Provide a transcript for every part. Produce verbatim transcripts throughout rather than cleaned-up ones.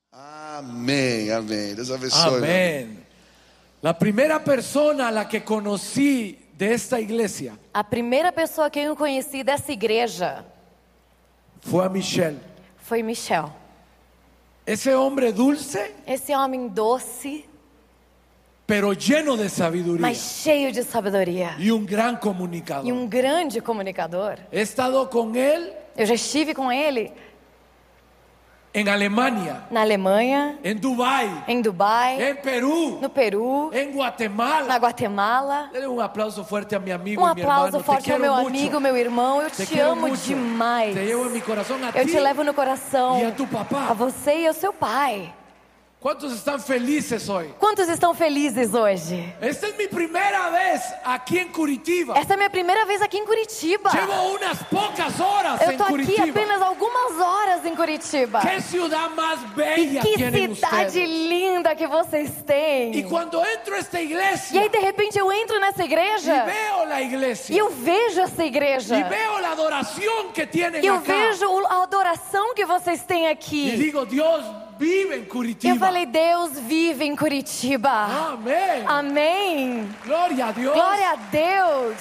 Amém, amém. Deus abençoe. Amén. La primera persona a la que conocí de esta iglesia A primeira pessoa que eu conheci dessa igreja fue a Michelle. foi Michel. Ese hombre dulce, Esse homem doce, pero lleno de sabiduría. mas cheio de sabedoria. Y un gran comunicador. E um grande comunicador. He estado con él Eu já estive com ele en Alemania, na Alemanha, en Dubái, em Dubai, en Perú, no Peru, en Guatemala. na Guatemala. Dele um aplauso fuerte a mi amigo Um y mi hermano. aplauso Te forte ao quiero meu mucho. amigo, meu irmão. Eu Te te quiero amo mucho. demais. Te llevo en mi corazón a Eu ti te levo no coração, y a tu papá. a você e ao seu pai. ¿Cuántos están felices hoy? Quantos estão felizes hoje? Esta es mi primera vez aquí en Curitiba. Essa é a minha primeira vez aqui em Curitiba. Llevo unas pocas horas Eu en tô aqui Curitiba. apenas algumas horas em Curitiba. ¿Qué ciudad más bella Que tienen cidade ustedes? linda que vocês têm. Y cuando entro a esta E iglesia aí de repente eu entro nessa y igreja veo la e iglesia eu vejo essa igreja. y veo la adoración que tienen E eu acá vejo a adoração que vocês têm y aqui. digo, Dios vive en Eu Curitiba. falei, Deus vive em Curitiba. Amén. Amém. Gloria a Dios. Glória a Deus.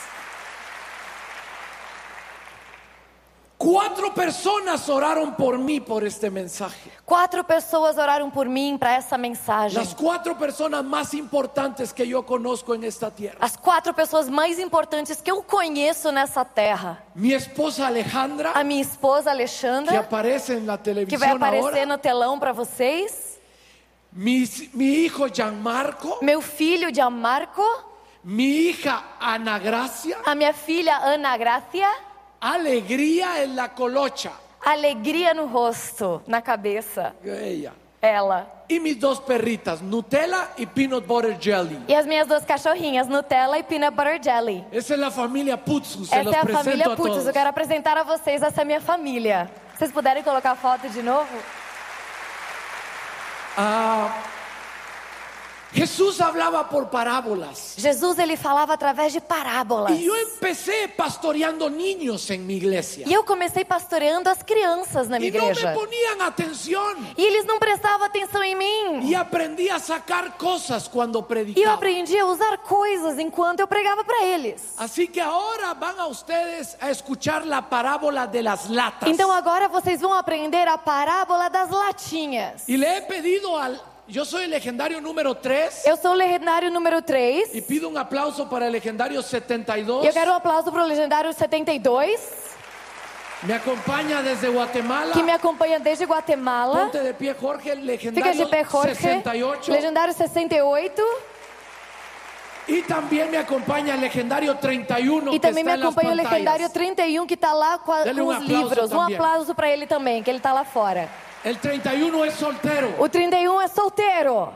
Cuatro personas oraron por mí por este mensaje. Quatro pessoas oraram por mim para essa mensagem. Las cuatro personas más importantes que yo conozco en esta tierra. As quatro pessoas mais importantes que eu conheço nessa terra. Mi esposa Alejandra, A minha esposa que Alexandra, aparece en la que televisión vai aparecer ahora. no telão para vocês. Mi, mi hijo Gianmarco. Meu filho Gianmarco, Mi hija Ana Gracia. a minha filha Ana Gracia, Alegría en la colocha. alegria no rosto, na cabeça, Ella. ela. Y mis dos perritas, Nutella y Peanut Butter Jelly. E as minhas duas cachorrinhas, Nutella e Peanut Butter Jelly. Esa es la familia Putsu. Se Essa los é a presento família a Putos. todos. Eu quero apresentar a vocês essa minha família. Vocês puderem colocar a foto de novo? Ah, Jesús hablaba por parábolas. Jesus, ele falava através de parábolas. Y yo empecé pastoreando niños en mi iglesia. E eu comecei pastoreando as crianças na minha Y no me igreja. ponían atención. E eles não prestavam atenção em mim. Y aprendí a sacar cosas cuando E eu predicaba. aprendi a usar coisas enquanto eu pregava para eles. Así que ahora van a ustedes a escuchar la parábola de las latas. Então agora vocês vão aprender a parábola das latinhas. Y le he pedido al... Yo soy el legendario número tres. Eu sou o legendário número três. Y pido un aplauso para el legendario setenta y dos. E eu quero um aplauso para o legendário setenta e dois, Me acompaña desde Guatemala. que me acompanha desde Guatemala. Ponte de pie, Jorge, Fica legendario de pé, Jorge. sesenta y ocho. Legendário sessenta e oito. Y también me acompaña el legendario treinta y uno. E que também me está en las acompanha o pantallas. legendário trinta e um, que está lá com, a, Dele com um os aplauso livros. Um também. aplauso para ele também, que ele está lá fora. El treinta y uno es soltero. O trinta e um é solteiro.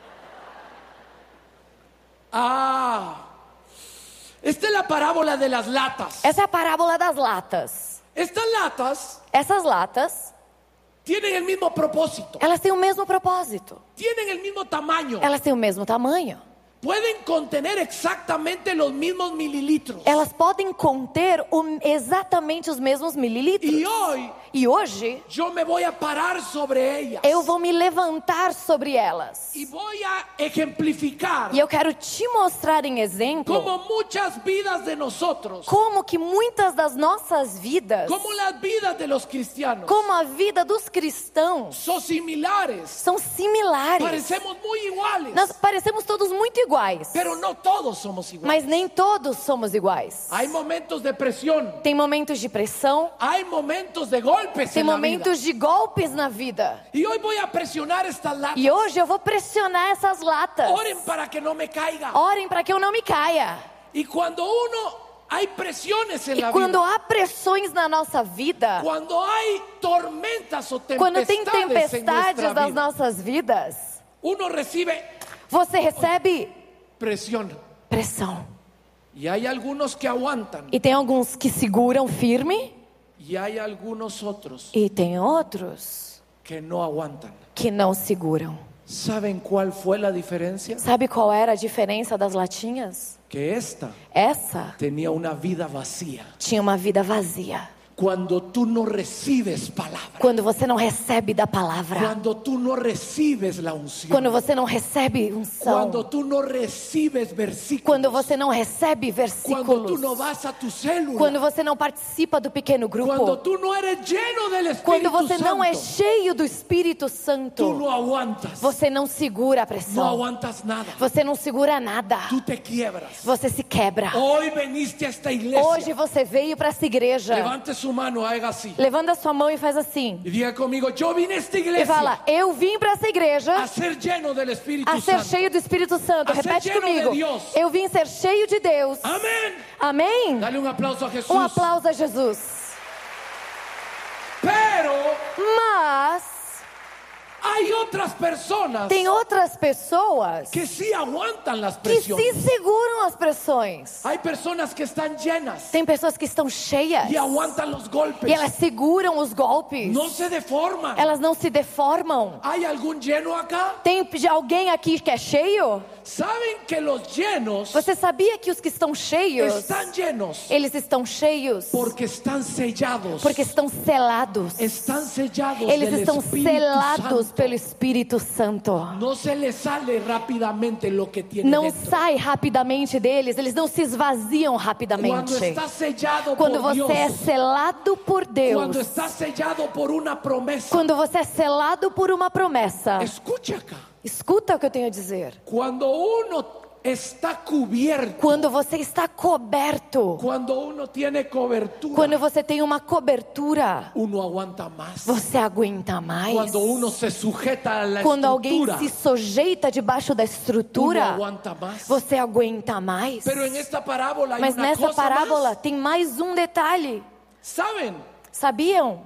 Ah, esta es la parábola de las latas. Essa é a parábola das latas. Estas latas Essas latas, tienen el mismo propósito, elas têm o mesmo propósito. tienen el mismo tamaño, Elas têm o mesmo tamanho. pueden contener exactamente los mismos mililitros. Elas podem conter o- exatamente os mesmos mililitros. Y hoy E hoje, yo me voy a parar sobre ellas eu vou me levantar sobre elas. y voy a ejemplificar E eu quero te mostrar em exemplo como muchas vidas de nosotros, como que muitas das nossas vidas, como las vidas de los cristianos, como a vida dos cristãos, son similares. são similares. Parecemos muy iguales, Nós parecemos todos muito iguais, pero no todos somos iguales. mas nem todos somos iguais. Hay momentos de presión, Tem momentos de pressão, hay momentos de golpes tem en la vida. momentos de golpes na vida. Y hoy voy a presionar estas latas. E hoje eu vou pressionar essas latas. Oren para que no me caiga. Orem para que eu não me caia. Y cuando uno hay presiones en E la quando vida, há pressões na nossa vida, cuando hay tormentas o quando tem tempestades en tempestades nuestra nas vida, nossas vidas, uno recibe você recebe presión. pressão. Y hay algunos que aguantan E tem alguns que seguram firme y hay algunos otros e tem outros que no aguantan. que não seguram. ¿Saben cuál fue la diferencia? Sabe qual era a diferença das latinhas? Que esta Essa tenía una vida vacía. tinha uma vida vazia. Cuando tú no recibes palabra. Quando você não recebe da palavra. Cuando tú no recibes la unción. Quando você não recebe unção. Cuando tú no recibes versículos. Quando você não recebe Cuando tú versículos. no vas a tu célula. Quando você não participa do pequeno Cuando grupo. tú no eres lleno del Quando Espíritu você não é Santo. cheio do Espírito Tú Santo. no aguantas. Você não segura a No pressão. aguantas nada. Você não segura nada. Tú te quiebras. Você se quebra. Hoy veniste a esta iglesia. Hoje você veio para essa igreja. Levante su mano, haga así. Levanta a sua mão e faz assim. Y diga conmigo, yo vine a esta E iglesia fala, eu vim para essa igreja a ser lleno del Espíritu a ser Santo. cheio do Espírito Santo. A ser Repete lleno de comigo. Dios. Eu vim ser cheio de Deus. Amén. Amém? Dale un aplauso a Jesús. Um aplauso a Jesus. Pero Mas hay otras personas tem outras pessoas que sí aguantan las que se presiones. seguram as pressões. Hay personas que están llenas Tem pessoas que estão cheias y aguantan los golpes. e elas seguram os golpes. No se deforman. Elas não se deformam. ¿Hay algún lleno acá? Tem de alguém aqui que é cheio? ¿Saben que los llenos Você sabia que os que estão cheios, están llenos eles estão cheios porque están sellados? porque estão selados. Están sellados Eles del estão Espíritu selados Santo. pelo Espírito Santo. No se les sale rápidamente lo que tiene Não dentro. sai rapidamente deles, eles não se esvaziam Cuando rapidamente. está sellado Quando por você é Dios, selado por cuando Deus, está sellado por una promesa, quando você é selado por uma promessa, escucha acá, escuta o que eu tenho a dizer. cuando uno está cubierto, Quando você está coberto, cuando uno tiene cobertura, quando você tem uma cobertura, uno aguanta más. você aguenta mais. Cuando uno se sujeta a la Quando alguém estructura, se sujeita debaixo da uno estrutura, aguanta más. você aguenta mais. Pero en esta parábola hay Mas una nessa cosa parábola más. tem mais um detalhe. ¿Saben? Sabiam?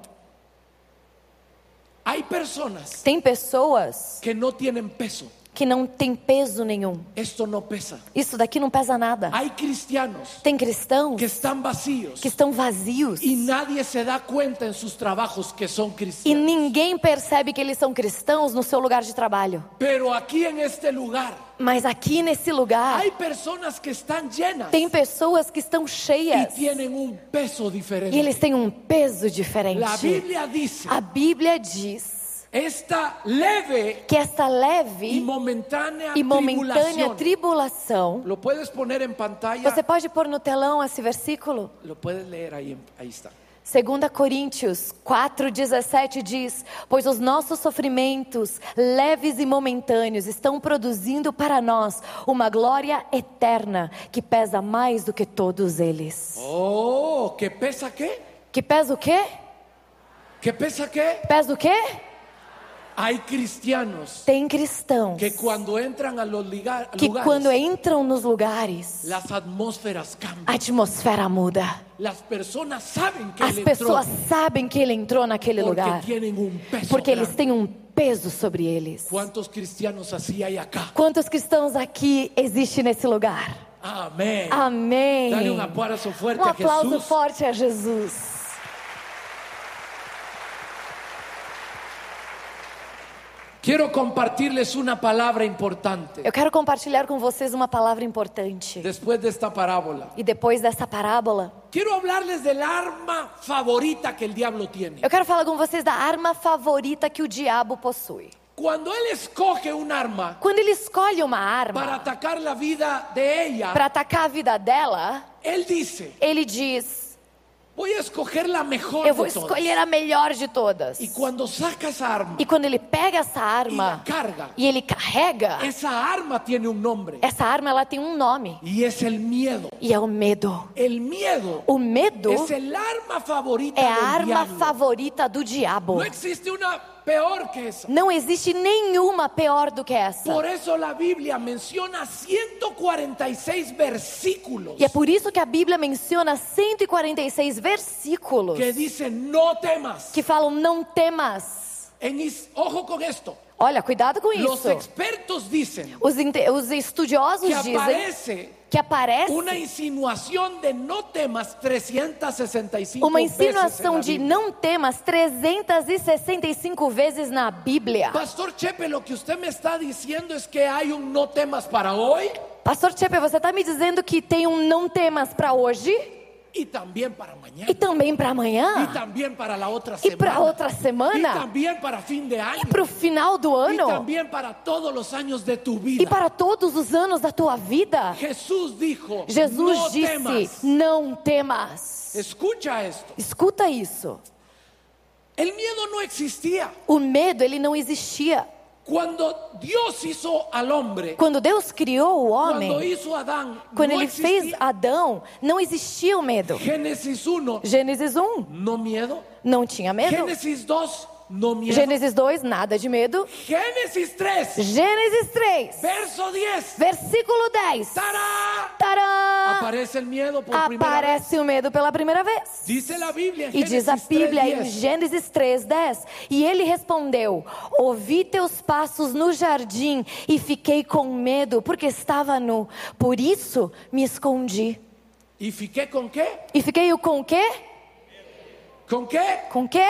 Hay personas Tem pessoas que no tienen peso. que não tem peso nenhum. Esto no pesa. Isso daqui não pesa nada. Hay cristianos Tem cristãos que están vacíos que estão vazios y nadie se da cuenta en sus trabajos que son e cristianos. ninguém percebe que eles são cristãos no seu lugar de trabalho. Pero aquí en este lugar Mas aqui nesse lugar hay personas que están llenas tem pessoas que estão y cheias tienen un peso e diferente. eles têm um peso diferente. La Biblia dice, A Bíblia diz esta leve que esta y leve momentánea e momentânea tribulación. tribulação. ¿Lo puedes poner en pantalla? Você pode pôr no telão esse versículo? Lo puedes leer ahí, ahí está. Segunda Coríntios quatro, dezessete diz: pois os nossos sofrimentos, leves e momentâneos, estão produzindo para nós uma glória eterna que pesa mais do que todos eles. Oh, ¿que pesa qué? Que pesa o quê? ¿Que pesa qué? Pesa o quê? Hay cristianos Tem cristãos que cuando entran a los liga- que lugares, quando entram nos lugares, las atmósferas cambian. a atmosfera muda. Las personas saben que As él pessoas entró sabem que ele entrou naquele porque lugar, tienen un peso porque eles grande. têm um peso sobre eles. ¿Cuántos cristianos así hay acá? Quantos cristãos aqui existe nesse lugar? Amén. Amém. Dale un aplauso fuerte Um a aplauso Jesús. forte a Jesus. Quiero compartirles una palabra importante Eu quero compartilhar com vocês uma palavra importante. después de esta parábola. E depois dessa parábola, Quiero hablarles del arma favorita que el diablo tiene. eu quero falar com vocês da arma favorita que o diabo possui. Cuando él escoge un arma Quando ele escolhe uma para arma atacar la vida de ella, para atacar a vida dela, él dice, ele diz: voy a escoger la mejor eu vou de todas. escolher a melhor de todas. Y cuando saca esa arma E quando ele pega essa y la arma carga, e ele carrega, esa arma tiene un nombre essa arma ela tem um nome, y es el miedo. e é o medo. El miedo O medo es el arma favorita é a del arma diablo. favorita do diabo. No existe una peor que esa. Não existe nenhuma pior do que essa. Por eso la Biblia menciona ciento cuarenta y seis versículos E é por isso que a Bíblia menciona cento e quarenta e seis versículos que dicen no temas. que falam não temas. En is- ojo con esto. Olha, cuidado com Los isso. expertos dicen Os, inte- os estudiosos que dizem aparece que aparece una insinuación de no temas trescientas sesenta y cinco uma veces en insinuação la de Biblia. não temas trezentas e sessenta e cinco vezes na Bíblia. Pastor Chepe, lo que usted me está diciendo es que hay un no temas para hoy. Pastor Chepe, você está me dizendo que tem um não temas para hoje? Y también para mañana. E também para Y amanhã. también para la otra E para semana. outra Y semana. también para fin de año. E para o final do Y ano. también para todos los años de tu E vida. para todos os anos da tua vida. Jesús dijo, Jesus no disse: temas. não temas. Escucha esto. Escuta isso. El miedo no existía. O medo, ele não existia. Cuando Dios hizo al hombre, Quando Deus criou o cuando homem, hizo a Adán, quando no ele fez existía. Adão, não existia o medo. Génesis uno, Gênesis um, no miedo. não tinha medo. Génesis dos, no miedo. Gênesis dois, nada de medo. Génesis tres, Gênesis três, verso diez. versículo dez. ¡Tará! Tará! Aparece el miedo por primera vez. Aparece o medo pela primeira vez. Dice la Biblia en E diz a Génesis Bíblia tres, em diez. Gênesis três, dez. E ele respondeu: ouvi teus passos no jardim e fiquei com medo, porque estava nu. Por isso me escondi. ¿Y fiqué con qué? E fiquei com o quê? ¿Con qué? Com o quê?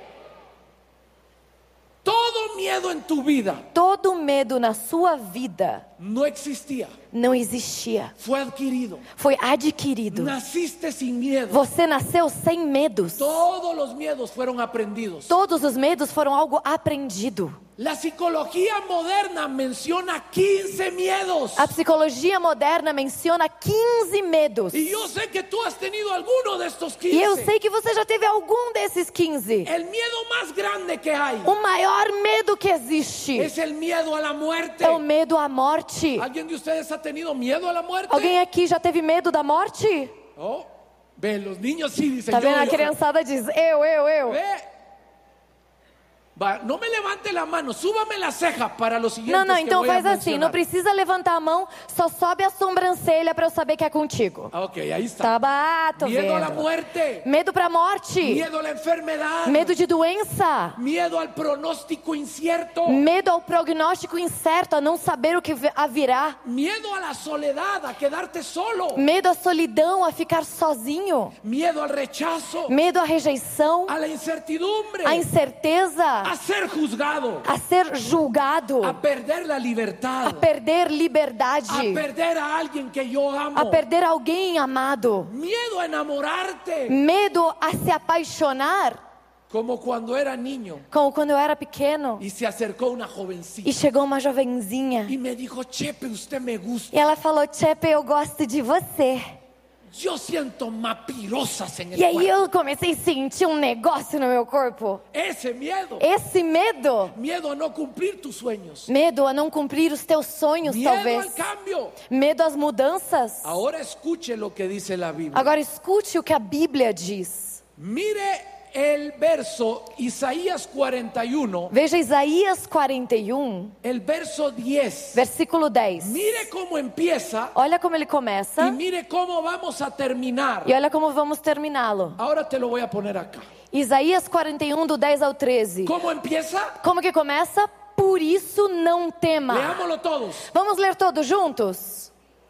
Todo miedo en tu vida Todo medo na sua vida no existía. não existia. Fue adquirido. Foi adquirido. Naciste sin miedo. Você nasceu sem medos. Todos los miedos fueron aprendidos. Todos os medos foram algo aprendido. La psicología moderna menciona quince miedos. A psicologia moderna menciona quinze medos. Y yo sé que tú has tenido alguno de estos quince. E eu sei que você já teve algum desses quinze. El miedo más grande que hay O maior medo que existe es el miedo a la muerte. é o medo à morte. ¿Alguien de ustedes ha tenido miedo a la muerte? Alguém aqui já teve medo da morte? Oh, ve, los niños sí dicen. Tá yo, vendo? A yo. criançada diz: eu, eu, eu. Ve. Va, no me levante la mano, súbame la ceja para los siguientes. Não, não, que então voy a faz assim, não mencionar. precisa levantar a mão, só sobe a sobrancelha para eu saber que é contigo. Ah, ok, ahí está. Tá, bah, tô Miedo a la vendo. muerte. Medo pra morte. Miedo a la enfermedad. Medo de doença. Miedo al pronóstico incierto. Medo ao prognóstico incerto, a não saber o que virá. Miedo a la soledad, a quedarte solo. Medo à solidão, a ficar sozinho. Miedo al rechazo. Medo à rejeição, A la incertidumbre. à incerteza, A ser juzgado. a ser julgado, A perder la libertad. a perder liberdade, A perder a alguien que yo amo. a perder alguém amado. Miedo a enamorarte. Medo a se apaixonar, Como cuando era niño como quando eu era pequeno y se acercó una jovencita e chegou uma jovenzinha y me dijo, Chepe, usted me gusta. e ela falou: Chepe, eu gosto de você. Yo siento mapirosas en el E aí cuerpo. eu comecei a sentir um negócio no meu corpo. Ese miedo. Esse medo, Miedo a no cumplir tus sueños. medo a não cumprir os teus sonhos, Miedo talvez. al cambio. Medo às mudanças. Ahora escuche lo que dice la Biblia. Agora escute o que a Bíblia diz. Mire el verso Isaías cuarenta y uno, Veja Isaías quarenta e um, el verso diez. versículo dez. Mire cómo empieza Olha como ele y começa mire cómo vamos a terminar. e olha como vamos terminá-lo. Ahora te lo voy a poner acá. Isaías quarenta e um, do dez ao treze. ¿Cómo empieza? Como que começa? Por isso não tema. Leámoslo todos. Vamos ler todos juntos?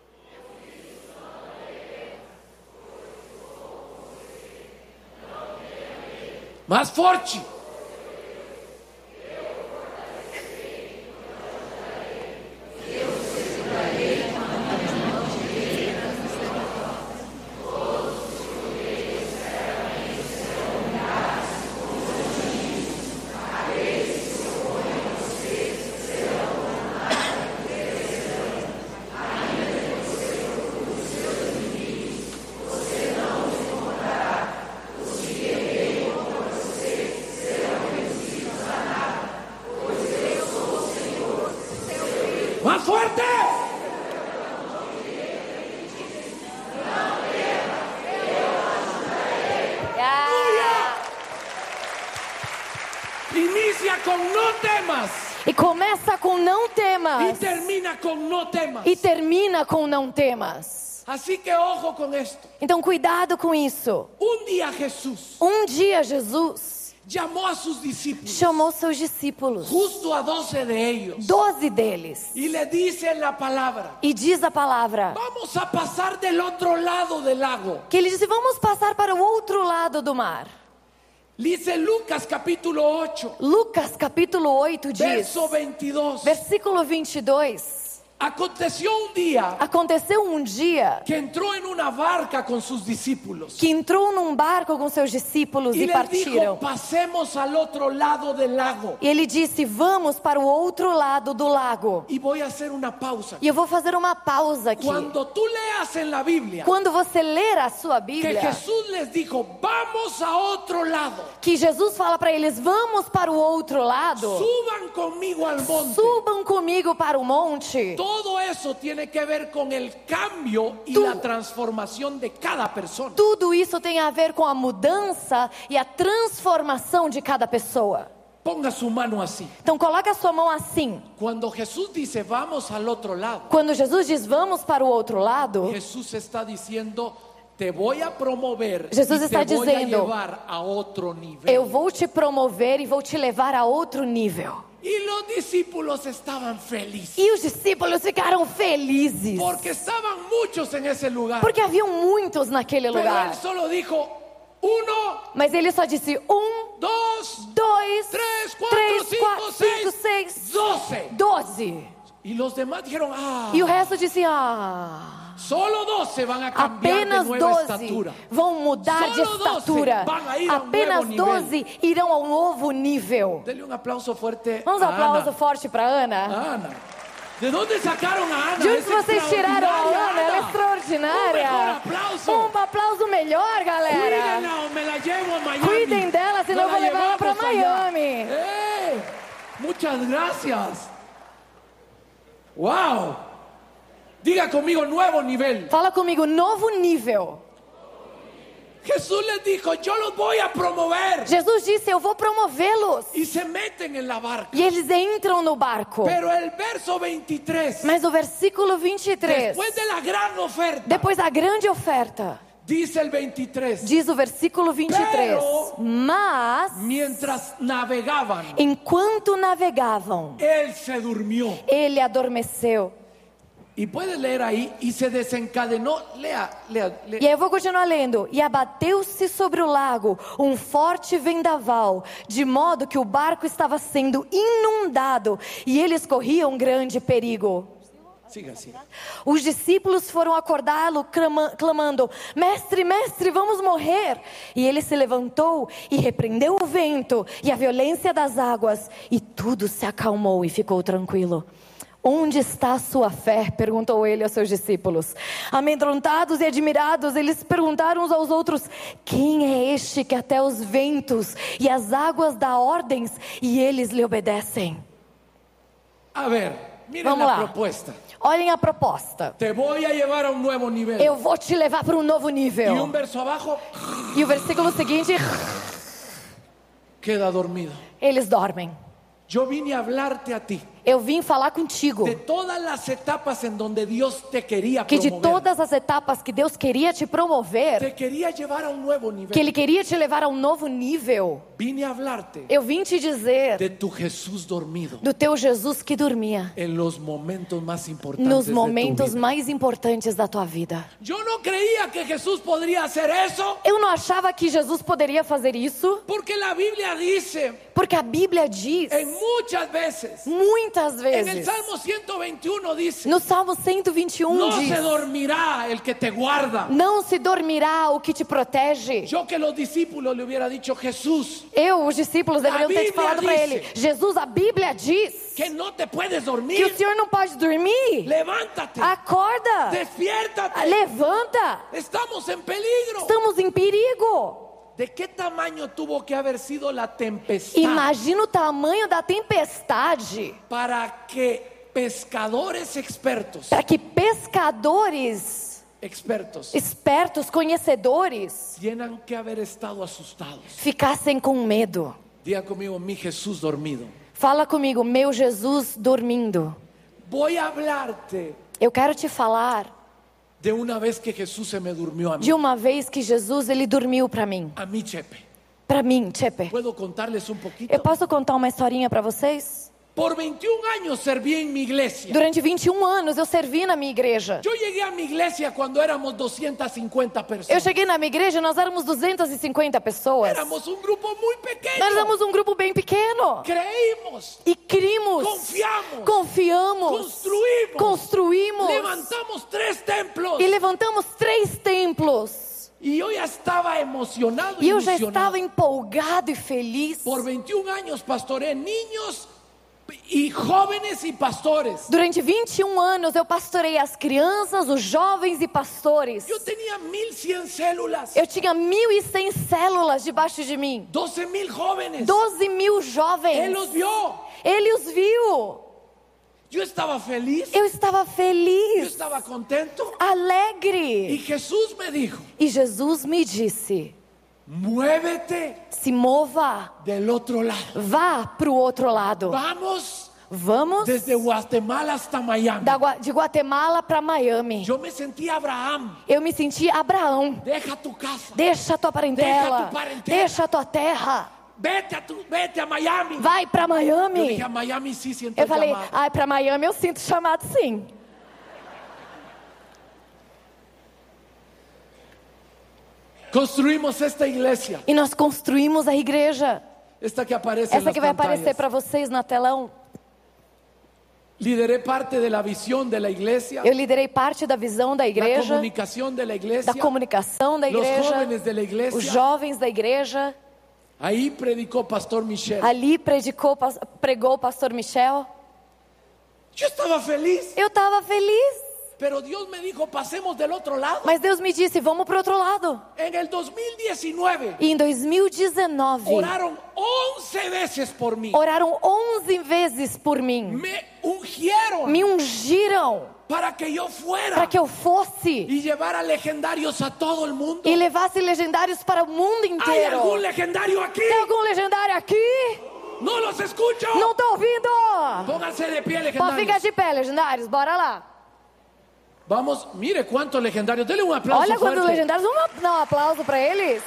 Más forte. Más fuerte. Inicia con no temas E começa com não y temas. termina con no temas. E termina com não temas. Así que ojo con esto. Então cuidado com isso. Un día Jesús Um dia Jesus llamó a sus discípulos, chamou seus discípulos, justo a doce de ellos, doze deles, y le dice la palabra: e diz a palavra vamos a pasar del otro lado del lago. que ele disse: vamos passar para o outro lado do mar. Dice Lucas capítulo ocho, Lucas capítulo oito diz, verso veintidós. versículo vinte e dois: Aconteció un día Aconteceu um dia que entró en una barca con sus discípulos que entrou num barco com seus discípulos y e les dijo, partiram. pasemos al otro lado del lago. E ele disse: vamos para o outro lado do lago. Y voy a hacer una pausa. E eu vou fazer uma pausa aqui. Cuando tú leas en la Biblia Quando você ler a sua que Bíblia, Jesús les dijo, vamos a otro lado, que Jesus fala para eles: vamos para o outro lado, suban conmigo al monte. subam comigo para o monte. Todo eso tiene que ver con el cambio y Tú- la transformación de cada persona. Tudo isso tem a ver com a mudança e a transformação de cada pessoa. Ponga su mano así. Então coloca a sua mão assim. Cuando Jesús dice, vamos al otro lado, Quando Jesus diz vamos para o outro lado, Jesús está diciendo, te voy a promover Jesús y está te voy a dizendo, llevar a otro nivel. eu vou te promover e vou te levar a outro nível. Y los discípulos estaban felices E os discípulos ficaram felizes, porque estaban muchos en ese lugar. porque haviam muitos naquele Pero lugar. él solo dijo, uno, Mas ele só disse um, dos, dois, tres, cuatro, três, cinco, quatro, cinco, seis, seis, doce. doze. Y los demás dijeron, ah, E o resto disse: ah, solo doce van a cambiar apenas de nueva doze estatura. vão mudar de Solo doze estatura. vão a ir a um Apenas novo nível. doze irão a um novo nível. Dele un aplauso fuerte Vamos um a aplauso Ana. forte para Ana. Ana. ¿De dónde sacaram a Ana? De onde Es vocês tiraram a extraordinaria, Ana? Ela é Ana. extraordinária. Um mejor aplauso. Um aplauso melhor, galera. Cuídenla o me la llevo a Miami. Cuidem dela, senão eu No vou la levar ela para llevamos allá. Miami. ¡Eh! Muchas gracias. Wow. Diga conmigo, nuevo nivel. Fala comigo, novo nível. Jesús les dijo, yo los voy a promover. Jesus disse: eu vou promovê-los. Y se meten en la barca. E eles entram no barco. Pero el verso veintitrés, Mas o versículo vinte e três, después de la gran oferta, depois da grande oferta, dice el veintitrés, diz o versículo vinte e três: Pero- mas, mientras navegaban, enquanto navegavam, él se durmió. ele adormeceu. Y puede leer ahí, y se desencadenó, lea, lea, lea. E aí eu vou continuar lendo. E abateu-se sobre o lago um forte vendaval, de modo que o barco estava sendo inundado, e eles corriam grande perigo. Siga, siga. Os discípulos foram acordá-lo, clama- clamando: mestre, mestre, vamos morrer. E ele se levantou e repreendeu o vento e a violência das águas, e tudo se acalmou e ficou tranquilo. Onde está a sua fé? Perguntou ele aos seus discípulos. Amedrontados e admirados, eles perguntaram uns aos outros: quem é este que até os ventos e as águas dá ordens e eles lhe obedecem? A ver, miren Vamos la lá. propuesta. Olhem a proposta. Te voy a llevar a un nuevo nivel. Eu vou te levar para um novo Y nível. un verso abajo, E o versículo seguinte, queda dormido. eles dormem. Yo vine a hablarte a ti Eu vim falar contigo de todas las etapas en donde Dios te quería que de promover. todas as etapas que Deus queria te promover, Te quería llevar a un nuevo nivel. que Ele queria te levar a um novo nível, Vine a hablarte eu vim te dizer de tu Jesús dormido do teu Jesus que dormia en los momentos más importantes nos de tu momentos vida. mais importantes da tua vida. Yo no creía que Jesús podría hacer eso, Eu não achava que Jesus poderia fazer isso, porque la Biblia dice porque a Bíblia diz en muchas veces, muitas en el vezes, Salmo ciento veintiuno dice, no Salmo cento e vinte e um no diz: se dormirá el que te guarda. não se dormirá o que te protege. Yo que los discípulos le hubiera dicho, Jesús, Eu, os discípulos, deveriam ter te Bíblia falado para diz- ele: Jesus, a Bíblia diz que no te puedes que o dormir. senhor não pode dormir. Levántate, Acorda, despiértate. levanta, Estamos en peligro. estamos em perigo. ¿De qué tamaño tuvo que haber sido la tempestad Imagina o tamanho da tempestade para que pescadores expertos, para que pescadores expertos, espertos, conhecedores, tienen que haber estado asustados? ficassem com medo? Diga conmigo, mi Jesús dormido. Fala comigo, meu Jesus dormindo. Voy a hablarte Eu quero te falar de una vez que Jesús se me durmió a mí, de uma vez que Jesus, ele dormiu para mim. a mí, Chepe. Para mim, Chepe. ¿Puedo contarles un Eu poquito? posso contar uma historinha para vocês? Por veintiún años serví en mi iglesia. Durante vinte e um anos eu servi na minha igreja. Yo llegué a mi iglesia cuando éramos doscientas cincuenta Eu personas. cheguei na minha igreja, nós éramos duzentas e cinquenta pessoas. Éramos un grupo muy pequeño. Nós éramos um grupo bem pequeno. Creímos, E crimos, confiamos, confiamos, construimos, construímos levantamos tres templos. e levantamos três templos. Y yo ya estaba emocionado, E eu já ilusionado. estava empolgado e feliz. Por veintiún años pastoreé niños y jóvenes y pastores. Durante vinte e um anos eu pastorei as crianças, os jovens e pastores. Yo tenía mil cien células, Eu tinha mil e cem células debaixo de mim. doce mil jóvenes. Doze mil Él jovens. los vio. Ele os viu. Yo estaba feliz, Eu estava yo feliz, estaba contento. Y alegre. Jesús me dijo, E Jesus me disse: muévete se mova, del otro lado. vá para o outro lado. Vamos Vamos desde Guatemala hasta Miami. da Gua- de Guatemala para Miami. Yo me sentí Abraham. Eu me senti Abraão. Deja tu casa. Deixa a tua parentela, Deixa a tua parentela. deixa a tua terra, Vete a, tu, vete a Miami. vai para Yo Miami. dije, a Miami sí siento Eu el falei, llamado. ai, para Miami eu sinto chamado sim. Construimos esta iglesia. E nós construímos a igreja. Esta que aparece en Essa las que vai aparecer pantallas. para vocês na telão. Lideré parte de la visión de la iglesia. Eu liderei parte da visão da La igreja, comunicación de la iglesia. da comunicação da Los igreja, jóvenes de la os iglesia. jovens da igreja. Ahí predicó Pastor Michel. Ali predicou, pas- pregou o pastor Michel. Yo estaba feliz. Eu estava feliz, Pero Dios me dijo, pasemos del otro lado. mas Deus me disse, vamos para o outro lado. En el dos mil diecinueve E em dois mil e dezenove, oraron once veces por mí. oraram onze vezes por mim. Me ungieron Me ungiram para que yo fuera para que eu fosse y llevara legendarios a todo el mundo. e levasse legendários para o mundo ¿Hay inteiro. algún legendario aquí? Tem algum legendário aqui? No los escucho. Não tô ouvindo. Pónganse de pie, Pode ficar legendarios. de pé, legendários. Bora lá. Vamos, mire cuántos legendarios. Dele un aplauso Olha quantos fuerte. legendários. Vamos dar um aplauso para eles.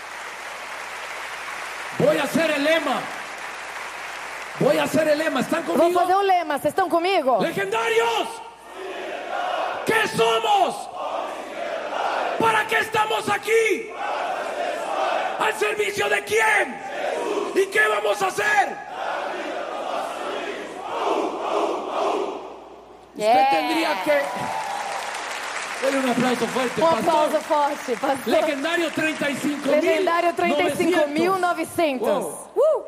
Voy a hacer el lema. Voy a hacer el lema. ¿Están Vou conmigo? fazer o lema. Vocês estão comigo? Legendarios. ¿Qué somos? ¿Para qué estamos aquí? ¿Al servicio de quién? ¿Y qué vamos a hacer? Usted Yeah. tendría que... Dele un aplauso fuerte, Um pastor. aplauso forte. Pastor. Legendario treinta y cinco mil Legendário trinta e cinco mil novecentos. Wow. Uh,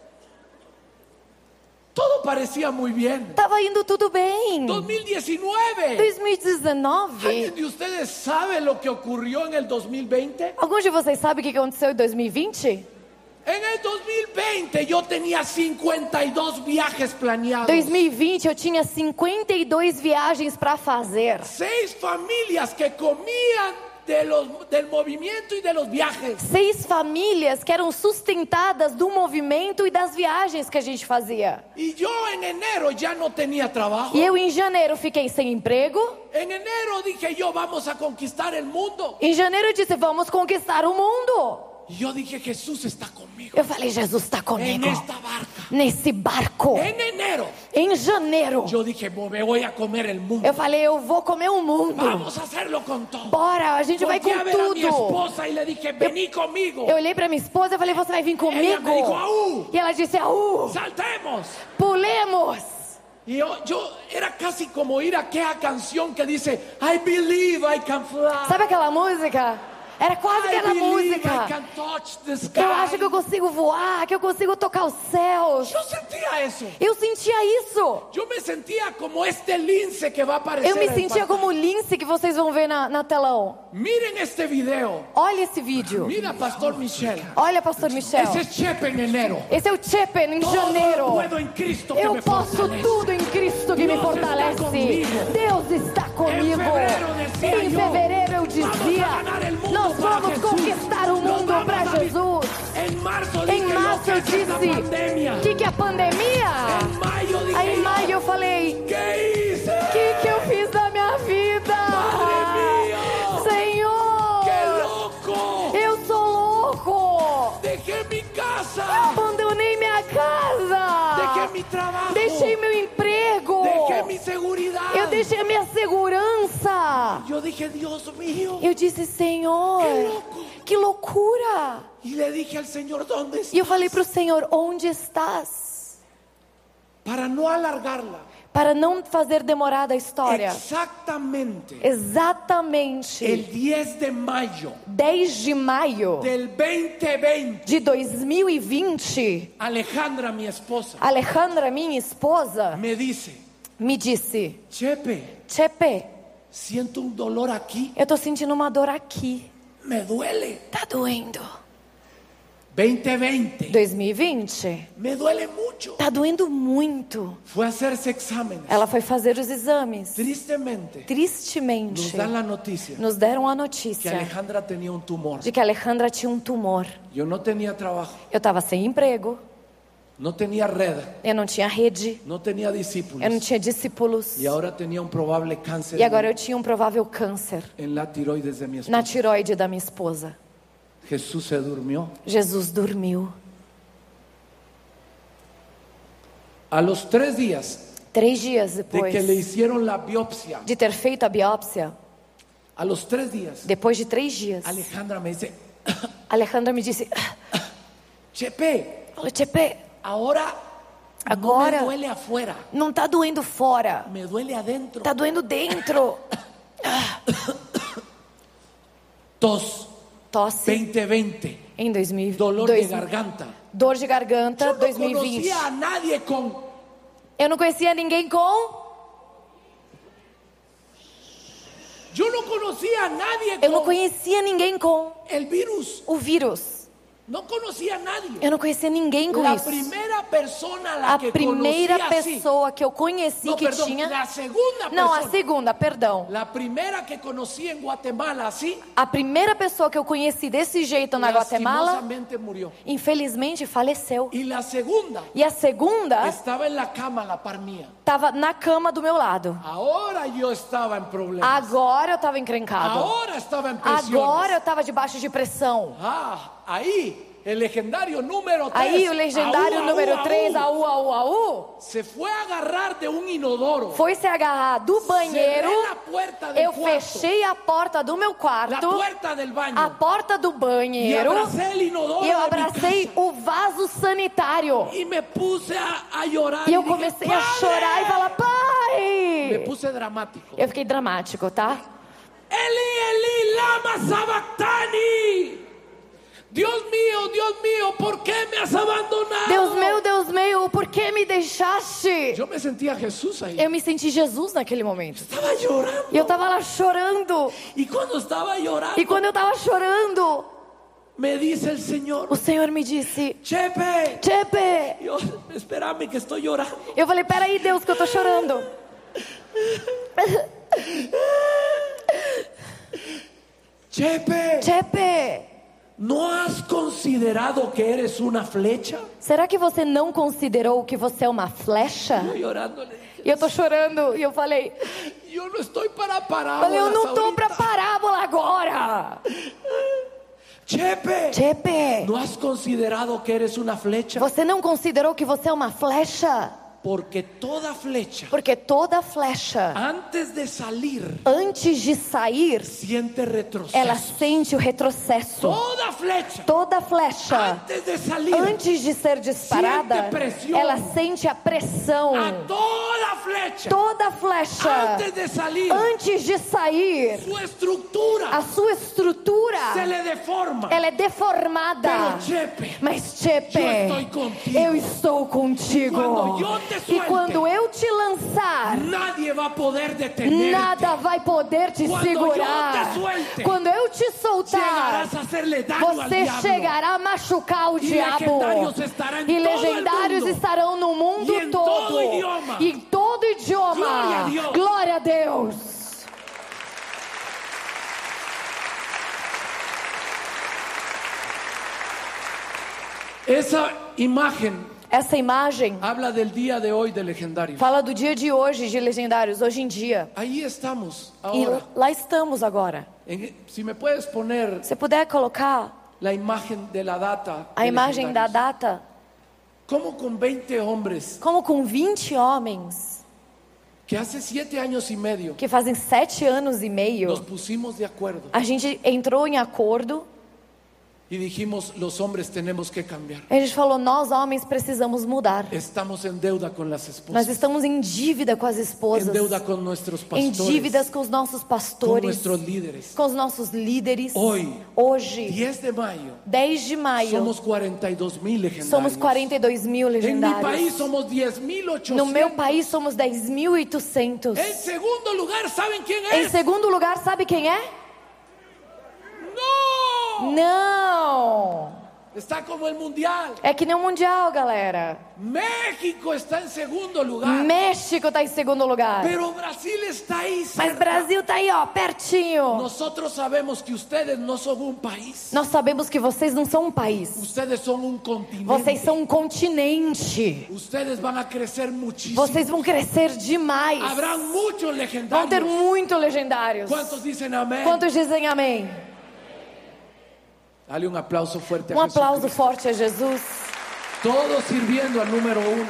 Todo parecía muy bien. tava indo tudo bem. dos mil diecinueve. dois mil e dezenove. ¿Alguien de ustedes sabe lo que ocurrió en el dos mil veinte? Alguns de vocês sabem o que aconteceu em dois mil e vinte? En el dos mil veinte yo tenía cincuenta y dos viajes planeados. dois mil e vinte eu tinha cinquenta e duas viagens para fazer. Seis familias que comían de los, del movimiento y de los viajes. Seis famílias que eram sustentadas do movimento e das viagens que a gente fazia. Y yo en enero ya no tenía trabajo. E eu em janeiro fiquei sem emprego. En enero dije yo, vamos a conquistar el mundo. Em janeiro eu disse, vamos conquistar o mundo. Y yo dije, Jesús está conmigo. Eu falei, Jesus está comigo. En esta barca. Nesse barco. En enero Em janeiro. yo dije, me voy a comer el mundo. Eu falei, eu vou comer o mundo. Vamos a hacerlo con todo. Bora, a gente vai Volteé com a ver a mi tudo. esposa y le dije, vení conmigo. Eu olhei pra minha esposa e falei, você vai vir Ella comigo? me dijo, "Aú". E ela disse, aú, Saltemos. pulemos. Y yo, yo era casi como ir a aquella canción que dice, I believe I can fly. Sabe aquela música? Era quase I aquela believe I música. can touch the sky. Eu acho que eu consigo voar, que eu consigo tocar os céus. Yo sentía eso. Eu sentia isso. Yo me sentía como este lince que va a aparecer. Eu me en sentia pantalla. como o lince que vocês vão ver na, na telão. Miren este video. Olha esse vídeo. Mira, Pastor Michel. Olha, Pastor Michel. Ese es Chepe en enero. Esse é o Chepen em Todo lo janeiro. puedo en Cristo que Eu me posso fortalece. tudo em Cristo que me Deus está fortalece. comigo. Deus está comigo. fevereiro decía Em yo, fevereiro eu vamos dizia, a ganar el mundo nós para vamos Jesús. conquistar o Nos mundo vamos para a vi- Jesus. En marzo Em dije março yo, eu ¿qué es esta disse, pandemia? o que, que é pandemia? En mayo dije Aí em yo, maio eu falei, ¿qué hice? o que, que eu fiz da minha vida? Padre mío, Senhor, ¡qué loco! eu sou louco. Dejé mi casa, Abandonei minha casa. dejé mi mi trabajo. Deixei meu emprego. Dejé mi seguridad. Eu deixei a minha segurança. Yo dije, Dios mío. Eu disse, Senhor, Que louco. que loucura. Y le dije al Señor, ¿dónde estás? E eu falei para o Senhor, onde estás? Para no alargarla. Para não fazer demorada a história. Exactamente. Exatamente. El diez de mayo dez de maio del veinte veinte. de dois mil e vinte, Alejandra, mi esposa, Alejandra, minha esposa, me dice, me disse, Chepe, Chepe, siento un dolor aquí. eu tô sentindo uma dor aqui. Me duele. Tá doendo. veinte veinte. dois mil e vinte, Me duele mucho. tá doendo muito. Fue a hacerse exámenes. Ela foi fazer os exames. Tristemente, nos Tristemente, dan la noticia nos deram a que notícia Alejandra tenía un tumor. de que a Alejandra tinha um tumor. Yo no tenía trabajo, Eu tava sem emprego, no tenía red, eu não tinha rede, no tenía eu não discípulos. tinha discípulos. Y ahora tenía un probable cáncer E agora eu tinha um provável câncer en la tiroides de mi na esposa. tiroide da minha esposa. Jesús se durmió. Jesus dormiu. A los tres días Três dias de depois que le hicieron la biopsia, de ter feito a biópsia, a los tres días, depois de três dias, Alejandra me dice, Alejandra me disse, Chepe, falou, Chepe, ahora no Agora- me duele afuera, não tá doendo fora, me duele adentro. tá doendo dentro. Tos, Tosse veinte veinte, em dois mil e vinte. dolor dois- de garganta. Dor de garganta, Yo no dois mil e vinte. conocía a nadie con, Eu não conhecia ninguém com. yo no conocía a nadie Eu não con conhecia ninguém com el virus. o vírus. No conocía a nadie. Eu não conhecia ninguém com La isso. primera persona a la A que primeira conocí así. pessoa que eu conheci No, que perdón, tinha. la segunda Não, a persona. segunda, perdão. La primera que conocí en Guatemala así, A primeira pessoa que eu conheci desse jeito na Guatemala, lastimosamente murió. infelizmente faleceu. Y la segunda E a segunda estaba en la cama a la par mía. estava na cama do meu lado. Ahora yo estaba en problemas. Agora eu estava encrencado. Ahora estaba en presiones. Agora eu estava debaixo de pressão. Ah, ahí el legendario número tres. Aí o legendário Aú, número aú, três, aú, Aú, Aú, Aú, se fue a agarrar de un inodoro. foi se agarrar do banheiro. Cerré la puerta del Eu cuarto. fechei a porta do meu La quarto, puerta del baño. a porta do y banheiro, abracé el inodoro e eu de mi abracei casa. o vaso sanitário. Y me puse a, a llorar. E eu y dije, comecei a "Padre". chorar e falar, Me pai! puse dramático. Eu fiquei dramático, tá? Eli, Eli, lama sabactani. Dios mío, Dios mío, ¿por qué me has abandonado? Deus meu, Deus meu, por que me deixaste? Yo me sentía Jesús ahí. Eu me senti Jesus naquele momento. Estaba llorando. E eu tava lá chorando. Y cuando estaba llorando, E quando eu tava chorando, me dice el Señor, o Senhor me disse, Chepe. Chepe! Yo, espérame que estoy llorando. Eu falei, peraí, Deus, que eu tô chorando. Chepe, Chepe! ¿no has considerado que eres una flecha? Será que você não considerou que você é uma flecha? Yo llorando le dije, E eu tô chorando. E eu falei, yo no estoy para parar. falei eu não tô pra parábola agora. Chepe, Chepe! ¿no has considerado que eres una flecha? Você não considerou que você é uma flecha? Porque toda flecha, Porque toda flecha, antes de salir, antes de sair, siente retroceso. ela sente o retrocesso. Toda flecha, Toda flecha, antes de salir, antes de ser disparada, Siente pressão. ela sente a pressão. a toda flecha, Toda flecha, antes de salir, antes de sair, su estructura a sua estrutura, se le deforma. ela é deformada. Pero Chepe, Mas Chepe, Eu estou contigo. eu estou contigo. Quando eu te E suelte, quando eu te lançar, nadie va a poder detenerte. nada vai poder te Quando segurar. eu te suelte, Quando eu te soltar, Llegarás a hacerle daño al você diablo. chegará a machucar o E diabo. legendários estarão em E todo legendários el mundo. estarão no mundo E em todo. todo idioma. E em todo idioma. Glória a Deus. Glória a Deus. Esa imagen Essa imagem habla del día de hoy de legendarios. fala do dia de hoje de legendários, hoje em dia. Ahí estamos E ahora. lá estamos agora. En- si me puedes poner Se puder colocar la imagen de la data. a de imagem da legendarios. data, ¿Cómo con veinte hombres Como com vinte homens, que hace siete años y medio que fazem sete anos e meio, nos pusimos de acuerdo a gente entrou em acordo y dijimos, los hombres tenemos que cambiar? e a gente falou, nós homens precisamos mudar. Estamos en deuda con las Nós esposas, estamos em dívida com as en esposas, deuda con nuestros em dívidas pastores, com os nossos con pastores, nuestros líderes. com os nossos líderes. Hoy, Hoje, diez de mayo, dez de maio, somos cuarenta y dos mil legendarios. somos quarenta e dois mil En mi legendários. país somos diez mil ochocientos. No meu país somos dez mil e oitocentos. En segundo lugar, ¿saben quién Em es? segundo lugar, sabe quem é? ¡No! Não! Está como el mundial. É que nem o Mundial, galera. México está en segundo lugar. México tá em segundo lugar. Pero Brasil está ahí Mas cerca. Brasil tá aí, ó, pertinho. Nosotros sabemos que ustedes no son un país. Nós sabemos que vocês não são um país. Ustedes son un continente. Vocês são um continente. Ustedes van a crecer muchísimo. Vocês vão crescer demais. Habrán muchos Vão ter legendarios. muito legendários. ¿Cuántos dicen amén? Quantos dizem amém? Dale un aplauso fuerte a Um aplauso Jesucristo. forte a Jesus. Todos sirviendo al número uno.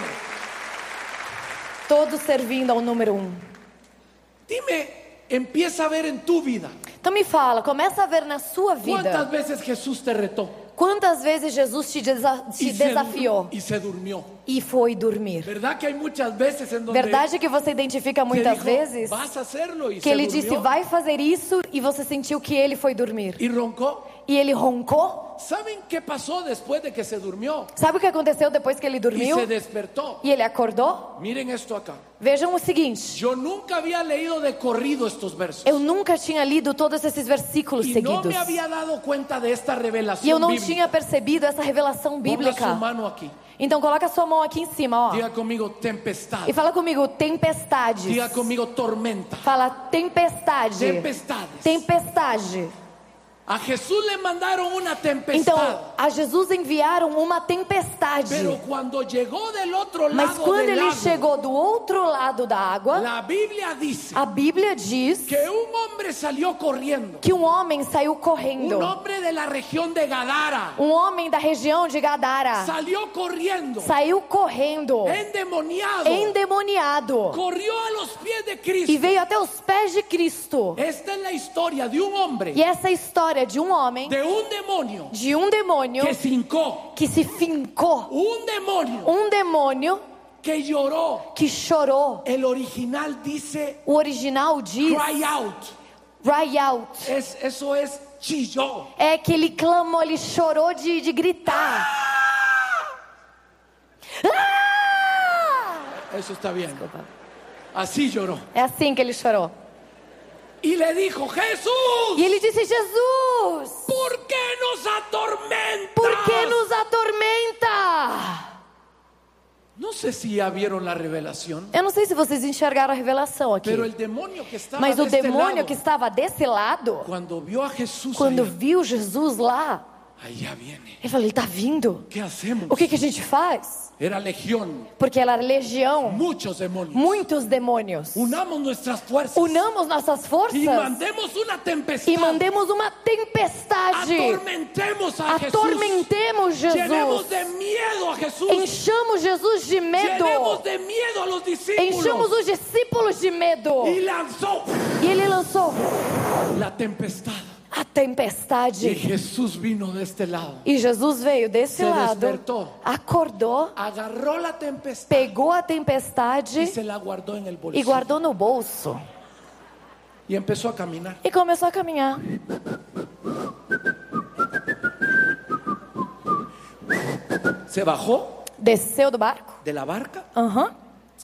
Todos servindo ao número um. Dime, empieza a ver en tu vida. Então me fala, começa a ver na sua ¿Cuántas vida. veces Jesús te retó? Quantas vezes Jesus te, desa te Y se, desafiou y se durmió. e foi dormir? ¿Verdad que hay muchas veces en donde Verdade que você identifica te muitas dijo, vezes vas a hacerlo y que se ele durmió disse vai fazer isso e você sentiu que ele foi dormir. y roncó? E ele roncou. ¿Saben qué pasó después de que se durmió Sabe o que aconteceu depois que ele y dormiu se despertó? e ele acordou? Miren esto acá. Vejam o seguinte, Yo nunca había leído de corrido estos versos eu nunca tinha lido todos esses versículos y no seguidos. me había dado cuenta de esta E eu revelación não bíblica. tinha percebido essa revelação Ponga su bíblica. mano aquí. Então coloca a sua mão aqui em cima, ó. Diga conmigo tempestad. E fala comigo, tempestades. Diga conmigo tormenta. Fala tempestade. Tempestades. Tempestade. A Jesús le mandaron una tempestad. Então, a Jesus enviaram uma tempestade. Pero cuando llegó del otro Mas lado quando del ele lago, chegou do outro lado da água, la Biblia dice a Bíblia diz que un hombre salió corriendo. que um homem saiu Un correndo. hombre de la región de Gadara Um homem da região de Gadara salió corriendo, saiu correndo, endemoniado, endemoniado, corrió a los pies de e Cristo. veio até os pés de Cristo. Esta es la historia de un hombre, E essa é a história de um homem, de un demonio de um demônio que se hincó, que se fincou, un demonio um demônio que lloró. que chorou. El original dice O original diz cry out. cry out. Es, eso es chilló. É que ele clamou, ele chorou de, de gritar. Ah! Eso está bien. Así lloró. É assim que ele chorou. Y le dijo, Jesús, E ele disse, Jesus, ¿por qué nos atormentas? por que nos atormenta? No sé si ya vieron la revelación, Eu não sei se vocês enxergaram a revelação aqui. pero el demonio que estaba Mas de o este demônio lado, que estava desse lado, cuando vio a Jesús quando allá, viu Jesus lá, ahí ya viene. ele falou, ele está vindo. ¿Qué hacemos? O que, que a gente faz? Era legión, Porque ela era legião, muchos demonios. muitos demônios. Unamos nuestras fuerzas Unamos nossas forças y mandemos una tempestad. e mandemos uma tempestade. Atormentemos a Jesús. Atormentemos Llenemos Jesus. de miedo a Jesús. Enchamos Jesus de medo. Llenemos de miedo a los discípulos. Enchamos os discípulos de medo. Y lanzó E ele lançou la tempestad. a Y tempestade. Jesús vino de este lado. E Jesus veio desse Se lado, despertou. acordou, Agarró la tempestad pegou a y tempestade se la guardó en el e bolsillo. guardou no bolso. Y empezó a caminar. E começou a caminhar. Se bajó Desceu do barco. de la barca. Aham.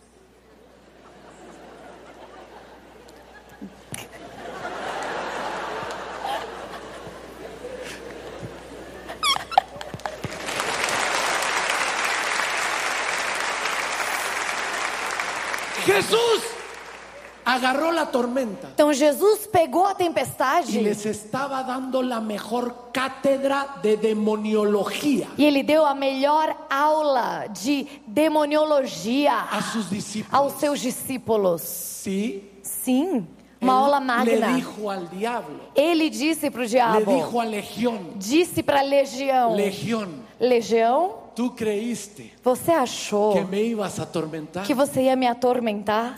Jesús agarró la tormenta Então Jesus pegou a y tempestade les estaba dando la mejor cátedra de demoniología e ele deu a melhor aula de demoniologia a sus discípulos. aos seus discípulos. Sí. Sim, uma aula Él le magna. dijo al diablo, Ele disse para o le diabo, dijo a Legión, disse para a legião, Legión, legião, tú creíste Você achou que me ibas a atormentar. que você ia me atormentar?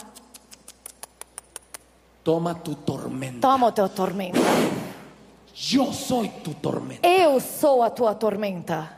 Toma tu tormenta. Toma o teu tormenta. Yo soy tu tormenta. Eu sou a tua tormenta.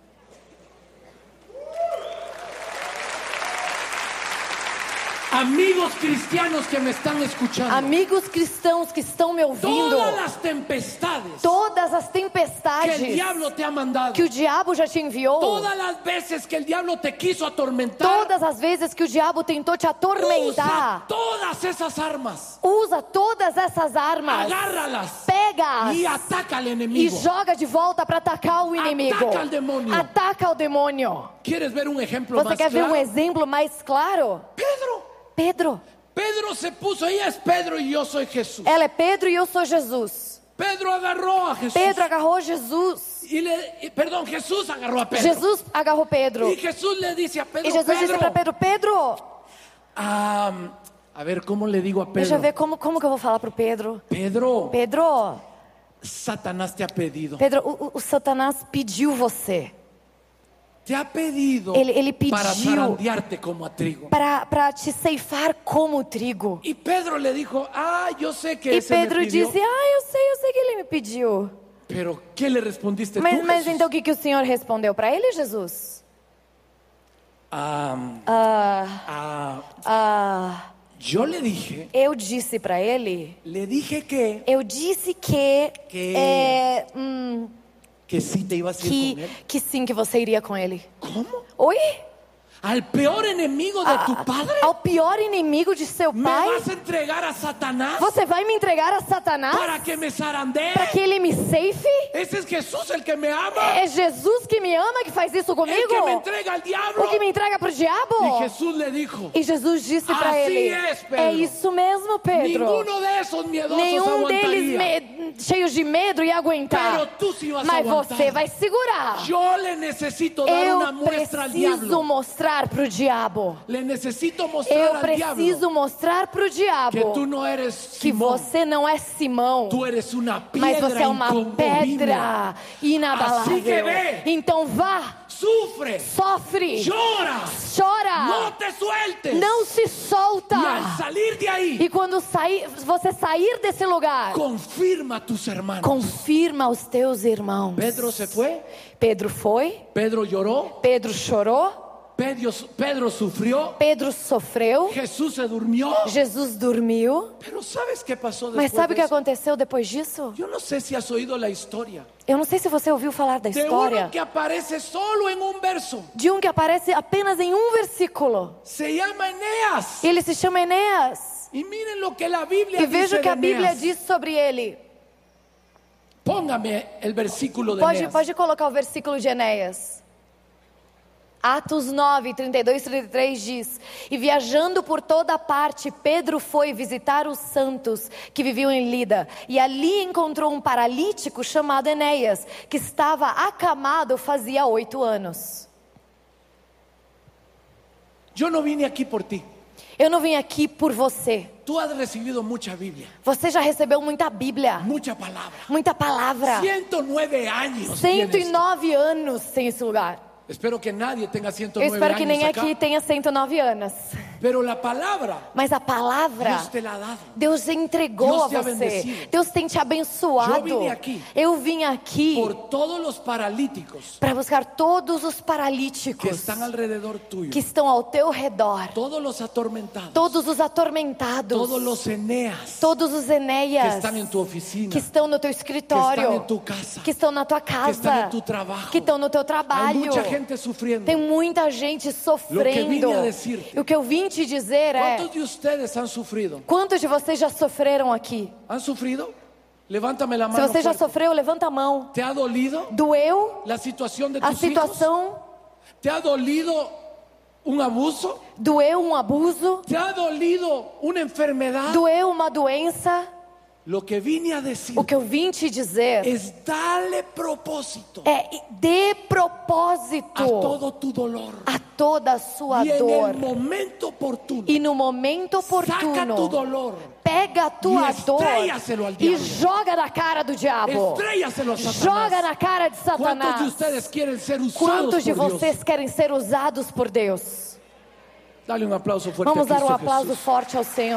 Amigos cristianos que me están escuchando. Amigos cristãos que estão me ouvindo, Todas las tempestades todas as que el tempestades diablo te ha mandado. que o diabo já te enviou, Todas las veces que el diablo te quiso atormentar. todas as vezes que o diabo tentou te Usa atormentar, todas esas armas. usa todas essas armas, Agárralas pega-as y ataca al e enemigo. joga de volta para atacar o inimigo. Ataca al demonio. Ataca o demônio. ¿Quieres ver un ejemplo Você más quer ver claro? um exemplo mais claro? Pedro. Pedro. Pedro se puso, ella es Pedro y yo soy Jesús. Ela é Pedro e eu sou Jesus. Pedro agarró a Jesús. Pedro agarrou Jesus. Y le, y- perdón, Jesús agarró a Pedro. Jesus agarrou Pedro. Y Jesús le dice a Pedro, E Jesus disse Pedro, para Pedro: Pedro, ah, a ver, ¿cómo le digo a deixa eu Pedro? ver como, como que eu vou falar pro Pedro. Pedro, Pedro, Satanás te ha pedido. Pedro, o, o- o Satanás pediu você Te ha pedido Ele- ele pediu para zarandearte como a trigo. para para te ceifar como trigo. Y Pedro le dijo, ah, yo sé que E ese me Pedro pidió. disse: Ah, eu sei, eu sei que ele me pediu. Pero, ¿qué le respondiste Mas, tú, mas Jesús? então o que, que o Senhor respondeu para ele, Jesus? Ah, Ah, ah, ah, yo le dije, eu disse para ele, le dije que, eu disse que, Que- é, hum, que sí te ibas a ir que, con él. que sim, que você iria com ele. ¿Cómo? Oi? ¿Al peor enemigo de A- tu padre? Ao pior inimigo de seu ¿Me pai? vas a entregar a Satanás Você vai me entregar a Satanás para que me zarandee? para que ele me ceife? Ese es Jesús el que me ama. É Jesus que me ama que faz isso El comigo? que me entrega al diablo. O que me entrega pro diabo? Y Jesús le dijo, E Jesus disse para Assim ele: és, Pedro. É isso mesmo, Pedro. ninguno de esos miedosos Nenhum deles aguantaría. me- cheios de medo ia aguentar. Pero tú sí vas a Mas aguantar. você vai segurar. Yo le necesito dar Eu una muestra al preciso diablo. mostrar pro diabo. Le necesito mostrar Eu al preciso diablo mostrar pro que diabo tú no eres que Simón. você não é Simão. Tú eres una Mas piedra você é uma inconmovible. pedra inabalável. Assim que vê. Então vá, Sufre, sofre, llora, chora, no te sueltes. não se solta. Y al salir de ahí, E quando sair, você sair desse lugar, confirma a tus hermanos. confirma aos teus irmãos. Pedro se fue, Pedro foi, Pedro lloró, Pedro chorou, Pedro, Pedro sufrió, Pedro sofreu, Jesús se durmió. Jesus dormiu. Pero ¿sabes qué pasó después Mas sabe o de que eso? aconteceu depois disso? Yo no sé si has oído la historia Eu não sei se você ouviu falar da de história uno que aparece solo en un verso. de um que aparece apenas em um versículo. Se llama Eneas. Ele se chama Eneas. Y miren lo que la Biblia E dice veja o que de a Bíblia Eneas. diz sobre ele. Póngame el versículo de Pode, Eneas. pode colocar o versículo de Enéas. Atos nove, trinta e dois, trinta e três diz: E viajando por toda parte, Pedro foi visitar os santos que viviam em Lida. E ali encontrou um paralítico chamado Enéas, que estava acamado fazia oito anos. Yo no vine aquí por ti. Eu não vim aqui por você. Tú has recibido mucha Biblia, Você já recebeu muita Bíblia, mucha palabra. muita palavra. ciento nueve años. cento e tienes. nove anos sem esse lugar. Espero que nadie tenga ciento Eu nueve espero que años nem acá. aqui tenha cento e nove anos. Pero la palabra Mas a palavra Dios te la ha dado. Deus entregou Deus a te ha você. bendecido. Deus tem te abençoado. Eu vim aqui Eu vim aqui Por todos los paralíticos para buscar todos os que paralíticos están alrededor tuyo. que estão ao teu redor. Todos los atormentados. Todos os atormentados. Todos los Eneas Todos os que Enéas están en tu oficina. que estão no teu que escritório. están en tu casa. Que estão na tua casa. estão em tu trabalho. Que estão no teu Hay trabalho. mucha gente sufriendo. Tem muita gente sofrendo. Lo que vine a decirte. O que eu vim te dizer é: ¿Cuántos de ustedes han sufrido? quantos de vocês já sofreram aqui? ¿Han sufrido? Levántame la Se mano. você já fuerte. sofreu, levanta a mão. ¿Te ha dolido Doeu la situación de a tus hijos? situação? ¿Te ha dolido un abuso? Doeu um abuso? ¿Te ha dolido una enfermedad? Doeu uma doença? Lo que vine a decir O que eu vim te dizer es darle propósito é: dê a propósito todo tu dolor. a toda a sua y en dor. el momento oportuno, E no momento saca tu oportuno, dolor, pega a tua e dor estréllaselo al e diablo. joga na cara do diabo. estréllaselo a Satanás. Joga na cara de ¿Cuántos de Satanás. ustedes quieren ser usados Quantos de por Dios? vocês querem ser usados por Deus? Dale un aplauso fuerte Vamos a dar um Cristo aplauso Jesús. forte ao Senhor.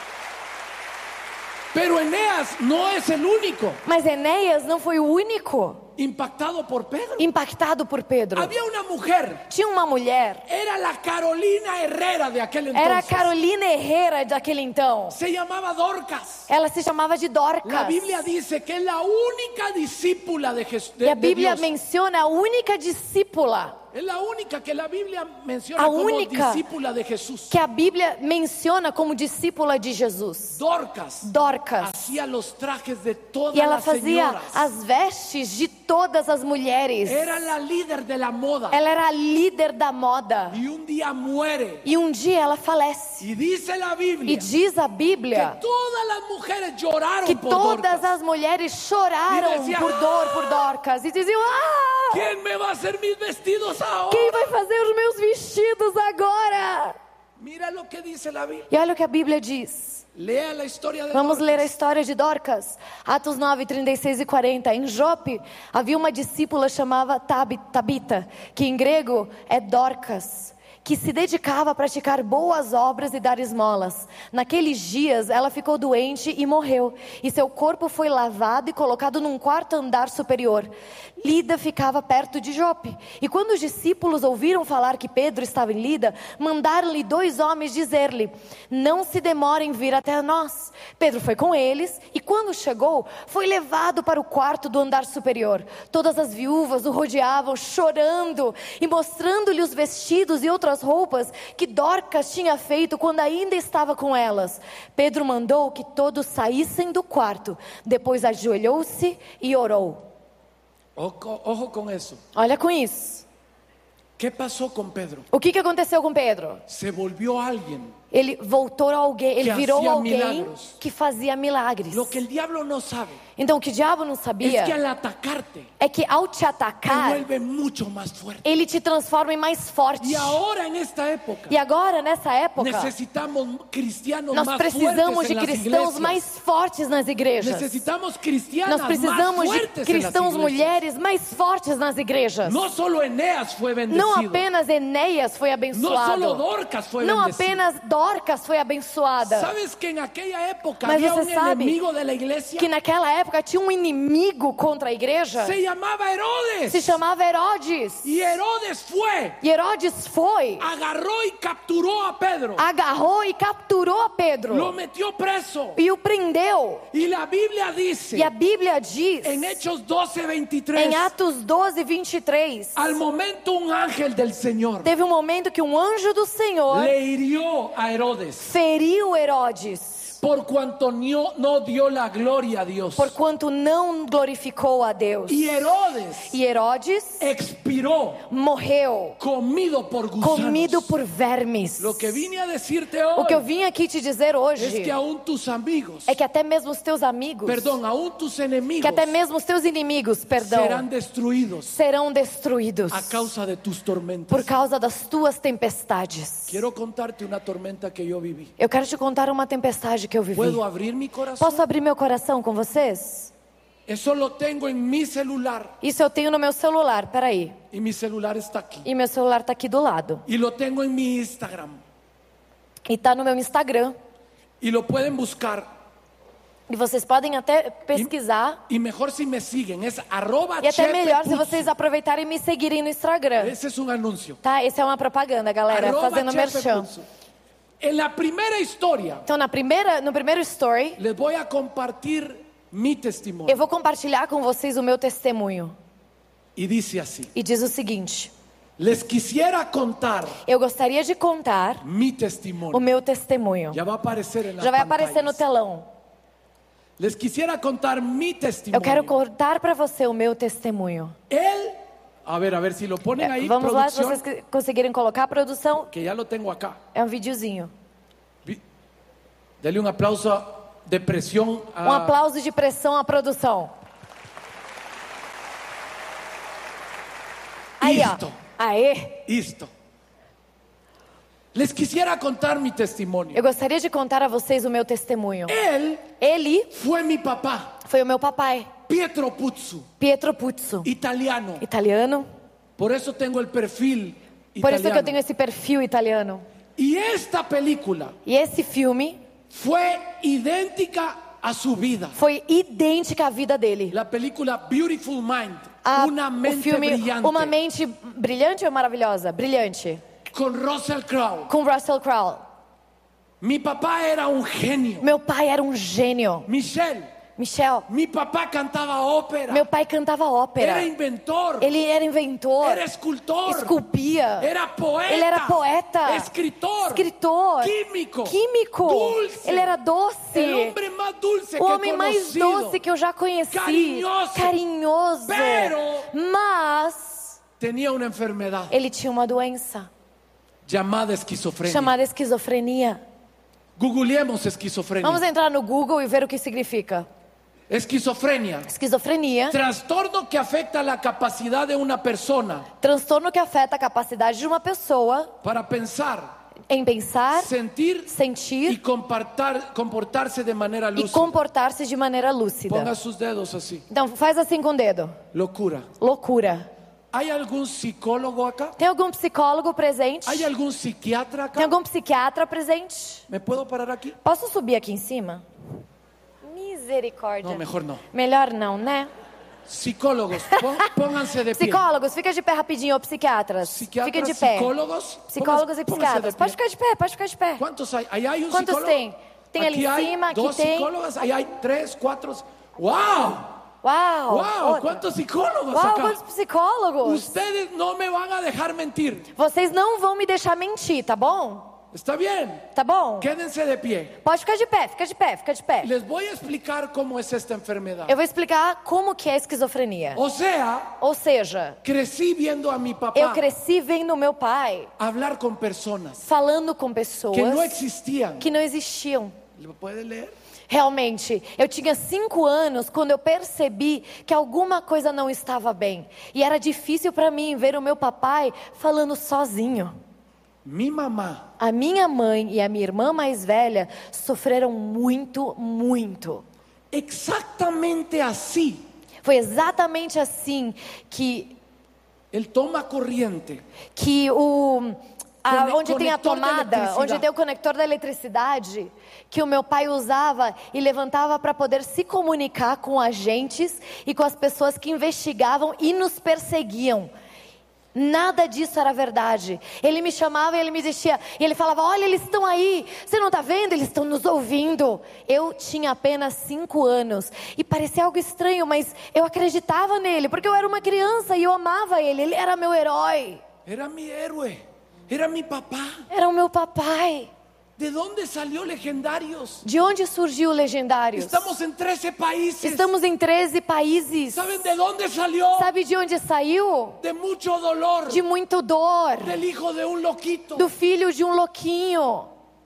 Pero Eneas no es el único Mas Enéas não foi o único impactado por Pedro. impactado por Pedro. Había una mujer, Tinha uma mulher, era la Carolina Herrera de aquel entonces. era a Carolina Herrera daquele então. Se llamaba Dorcas. Ela se chamava de La Dorcas. Biblia dice que es la única discípula de Jesús. E a Bíblia menciona a única discípula, Es la única que la Biblia menciona A como única. discípula de Jesús. que a Bíblia menciona como discípula de Jesus. Dorcas Dorcas. hacía los trajes de todas E ela las fazia señoras. as vestes de todas as mulheres. Era la líder de la moda. Ela era a líder da moda. Y un día muere. E um dia ela falece. Y dice la E Biblia diz a que Bíblia todas las mujeres lloraron que por todas Dorcas. as mulheres choraram E dizia, por dor por Dorcas. E diziam: ah! ¿Quién me va a hacer mis vestidos ahora? Quem vai fazer os meus vestidos agora? Mira lo que dice la Biblia. E olha o que a Bíblia diz. Lea la historia de Vamos Dorcas. ler a história de Dorcas. Atos nove, trinta e seis e quarenta. Em Jope havia uma discípula chamada Tabi- Tabita, que em grego é Dorcas, que se dedicava a praticar boas obras e dar esmolas. Naqueles dias ela ficou doente e morreu, e seu corpo foi lavado e colocado num quarto andar superior. Lida ficava perto de Jope, e quando os discípulos ouviram falar que Pedro estava em Lida, mandaram-lhe dois homens dizer-lhe: não se demore em vir até nós. Pedro foi com eles, e quando chegou, foi levado para o quarto do andar superior. Todas as viúvas o rodeavam, chorando e mostrando-lhe os vestidos e outras roupas que Dorcas tinha feito quando ainda estava com elas. Pedro mandou que todos saíssem do quarto. Depois ajoelhou-se e orou. Ojo, ojo con eso. Olha com isso. ¿Qué pasó con Pedro? O que, que aconteceu com Pedro? Se volvió alguien. Ele voltou a alguém, ele Que virou hacía alguém milagros. que fazia milagres. Lo que el diablo no sabe Então o que o diabo não es sabia que al atacarte é que ao te te atacar, vuelve mucho más fuerte. ele te transforma em mais forte. Y ahora en esta época E agora, nessa época, necesitamos cristianos nós más precisamos fuertes de en las cristãos iglesias. mais fortes nas igrejas. Necesitamos cristianas Nós precisamos más de fuertes en las cristãos iglesias. mulheres mais fortes nas igrejas. No solo Eneas fue bendecido. Não apenas Enéas foi No abençoado. solo Dorcas fue Não bendecido. apenas Dorcas foi abençoada. ¿Sabes que en aquella época Mas había você un sabe enemigo de la iglesia? Que naquela época tinha um inimigo contra a igreja. Se llamaba Herodes. Se chamava Herodes. Y Herodes fue, E Herodes foi, agarró y capturó a Pedro. agarrou e capturou a Lo Pedro metió preso. e o prendeu. Y la Biblia dice E a Bíblia diz en Hechos doce veintitrés, em Atos doze, vinte e três, al momento un ángel del Señor teve um momento que um anjo do Senhor le hirió a Herodes feriu Herodes, por cuanto no, no dio la gloria a Dios. porquanto não glorificou a Deus. Y Herodes E Herodes expiró morreu, comido por gusanos. comido por vermes. Lo que vine a decirte O que eu hoy vim aqui te dizer es hoje que aún tus amigos, é que até mesmo os teus amigos, perdón, aún tus enemigos que até mesmo os teus inimigos, perdão, serán destruidos serão destruídos a causa de tus tormentas. por causa das tuas tempestades. Quiero contarte una tormenta que yo viví. Eu quero te contar uma tempestade que eu vivi. ¿Puedo abrir mi corazón? Posso abrir meu coração com vocês? Eso lo tengo en mi celular Isso eu tenho no meu celular, peraí. y mi celular está aquí. E meu celular tá aqui do lado. Y lo tengo en mi Instagram E tá no meu Instagram. y lo pueden buscar. E vocês podem até pesquisar. Y mejor si me siguen, es arroba E até melhor se Chepe vocês Putz. aproveitarem e me seguirem no Instagram. Ese es un anuncio. Tá? Essa é uma propaganda, galera. Arroba Fazendo Chepe merchan. Putz. En la primera historia Então, na primeira, no primeiro story, les voy a compartir mi testimonio. eu vou compartilhar com vocês o meu testemunho. Y dice así: E diz o seguinte: les quisiera contar eu gostaria de contar mi o testimonio. meu testemunho. Ya va a aparecer en la Já vai aparecer no telão. Les quisiera contar mi Eu testimonio. quero contar para você o meu testemunho. Él, a ver, a ver si lo ponen ahí, Vamos lá, se producción, vocês que- conseguirem colocar a produção. que ya lo tengo acá. É um videozinho. Vi- Dele un aplauso de presión a... Um aplauso de pressão à produção. Aí, Isto. ó. Aê. Isto. Les quisiera contar mi testimonio. Eu gostaria de contar a vocês o meu testemunho. Él Ele fue mi papá, foi o meu papai, Pietro Puzzu, Pietro Puzzo, italiano. italiano. Por eso tengo el perfil Por isso que eu italiano. tenho esse perfil italiano. Y esta película E esse filme fue idéntica a su vida. foi idêntica à vida dele. La película Beautiful Mind, A, una o mente filme brillante, Uma Mente Brilhante ou Maravilhosa? Brilhante. con Russell Crowe. Com Russell Crowe. Mi papá era un genio. Meu pai era um gênio. Michelle, Michel, mi papá cantaba ópera. meu pai cantava Era ópera. inventor. Ele era inventor. Era escultor. Esculpia. Era poeta. Ele era poeta. Escritor. Escritor. Químico. Químico. Dulce. Ele era doce. El hombre más dulce O que he homem mais conocido. doce que eu já conheci. Carinhoso. Carinhoso. Pero Mas tenía una enfermedad ele tinha uma doença llamada esquizofrenia. chamada esquizofrenia. Googleemos esquizofrenia. Vamos entrar no Google e ver o que significa. Esquizofrenia. Esquizofrenia, Trastorno que afecta la capacidad de una persona transtorno que afeta a capacidade de uma pessoa para pensar, em pensar, sentir y sentir comportar- comportarse de manera e lúcida. comportar-se de maneira lúcida. Ponga sus dedos así. Então faz assim com o dedo. Locura. Loucura. ¿Hay algún psicólogo acá? Tem algum psicólogo presente? ¿Hay algún psiquiatra acá? Tem algum psiquiatra presente? ¿Me puedo parar aquí? Posso subir aqui em cima? Misericórdia. No, mejor no. Melhor não, né? Psicólogos, pon- pónganse de pie. Psicólogos, fica de pé rapidinho, ou psiquiatras. Fica Psiquiatras, de pé. psicólogos. Psicólogos pónganse- e pónganse psiquiatras. de Pode pie. ficar de pé, pode ficar de pé. ¿Cuántos hay? Ahí hay un ¿Cuántos psicólogo. tem? Tem ali Aquí em hay cima, aqui dos tem. psicólogas, ahí hay tres, cuatro. ¡Wow! Uau! ¡Wow! Outra. ¿Cuántos psicólogos Uau, acá? quantos psicólogos! Ustedes no me van a dejar mentir. Vocês não vão me deixar mentir, tá bom? ¿Está bien? Tá bom? Quédense de pie. Pode ficar de pé, fica de pé, fica de pé. Les voy a explicar cómo es esta enfermedad. Eu vou explicar como que é a esquizofrenia. O sea, Ou seja, crecí viendo a mi papá eu cresci vendo meu pai hablar con personas falando com pessoas que no existían. que não existiam. ¿Lo puede leer? Realmente, eu tinha cinco anos quando eu percebi que alguma coisa não estava bem. E era difícil para mim ver o meu papai falando sozinho. Mi mamá A minha mãe e a minha irmã mais velha sofreram muito, muito. exactamente así. Foi exatamente assim que, Él toma corriente. que o... a- Cone- onde tem a conector de tomada, eletricidade. onde tem o conector da eletricidade, que o meu pai usava e levantava para poder se comunicar com agentes e com as pessoas que investigavam e nos perseguiam. Nada disso era verdade. Ele me chamava e ele me dizia, e ele falava: olha, eles estão aí, você não está vendo? Eles estão nos ouvindo. Eu tinha apenas cinco anos e parecia algo estranho, mas eu acreditava nele, porque eu era uma criança e eu amava ele, ele era meu herói, Era mi héroe. Era mi papá. era o meu papai. ¿De dónde salió Legendarios? De onde surgiu o Legendários? Estamos en trece países. Estamos em treze países. ¿Saben de dónde salió? Sabe de onde saiu? De mucho dolor. De muito dor, Del hijo de un loquito. do filho de um louquinho.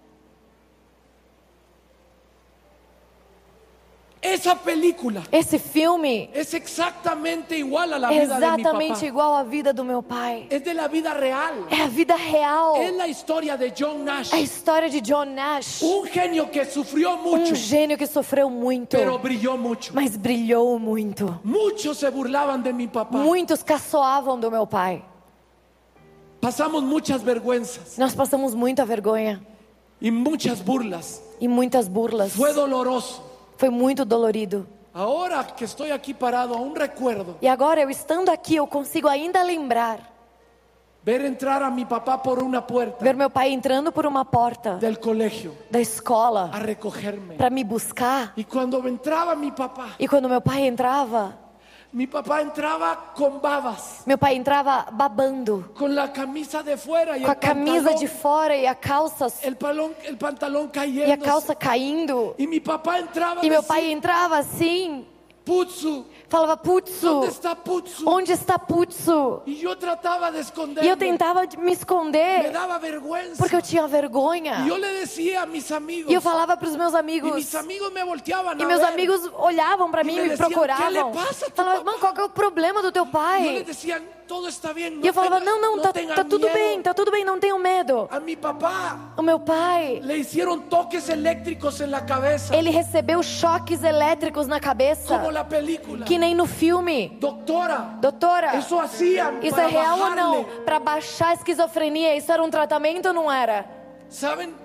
Esa película Esse filme es exactamente igual a la é vida de mi exatamente papá. igual à vida do meu pai. Es de la vida real. É a vida real. Es la historia de John Nash. É a história de John Nash, Un genio que sufrió mucho, um gênio que sofreu muito, pero brilló mucho. mas brilhou muito. Muchos se burlaban de mi papá. Muitos caçoavam do meu pai. Pasamos muchas vergüenzas Nós passamos muita vergonha y muchas burlas. e muitas burlas. Fue doloroso. Foi muito dolorido. Ahora que estoy aquí parado, aún recuerdo E agora, eu estando aqui, eu consigo ainda lembrar ver entrar a mi papá por una puerta ver meu pai entrando por uma porta del colegio da escola a recogerme. para me buscar. Y cuando entraba mi papá, E quando meu pai entrava, mi papá entraba con babas, meu pai entrava babando, con la camisa de fuera y com a el camisa pantalón, de fora e a calça el, palón, el pantalón e a cayendo. calça caindo. Y mi papá entraba E meu decía, pai entrava assim, Putzu, falava: Putzu, ¿dónde está Putzu? onde está Putzu? Y yo trataba de E eu esconderme. tentava me Me esconder, daba vergüenza. porque eu tinha vergonha. Y yo le decía a mis amigos, E eu falava para os meus y amigos, mis amigos me volteaban e a meus ver. amigos olhavam para E mim, me me decían, "¿Qué le procuravam. pasa a tu Falavam: papá?" mano, qual que é o problema do teu Y yo pai? les decía, todo está bien. E eu falava, tenga- não, não, tá, tenga tá tudo miedo. bem, tá tudo bem, não tenho medo. A mi papá O meu pai, le hicieron toques eléctricos en la cabeza, ele recebeu choques elétricos na cabeça, como la película. que nem no filme. Doctora, Doutora, eso hacían isso para é real ou não? bajarle. Para baixar a esquizofrenia, isso era um tratamento ou não era? ¿Saben?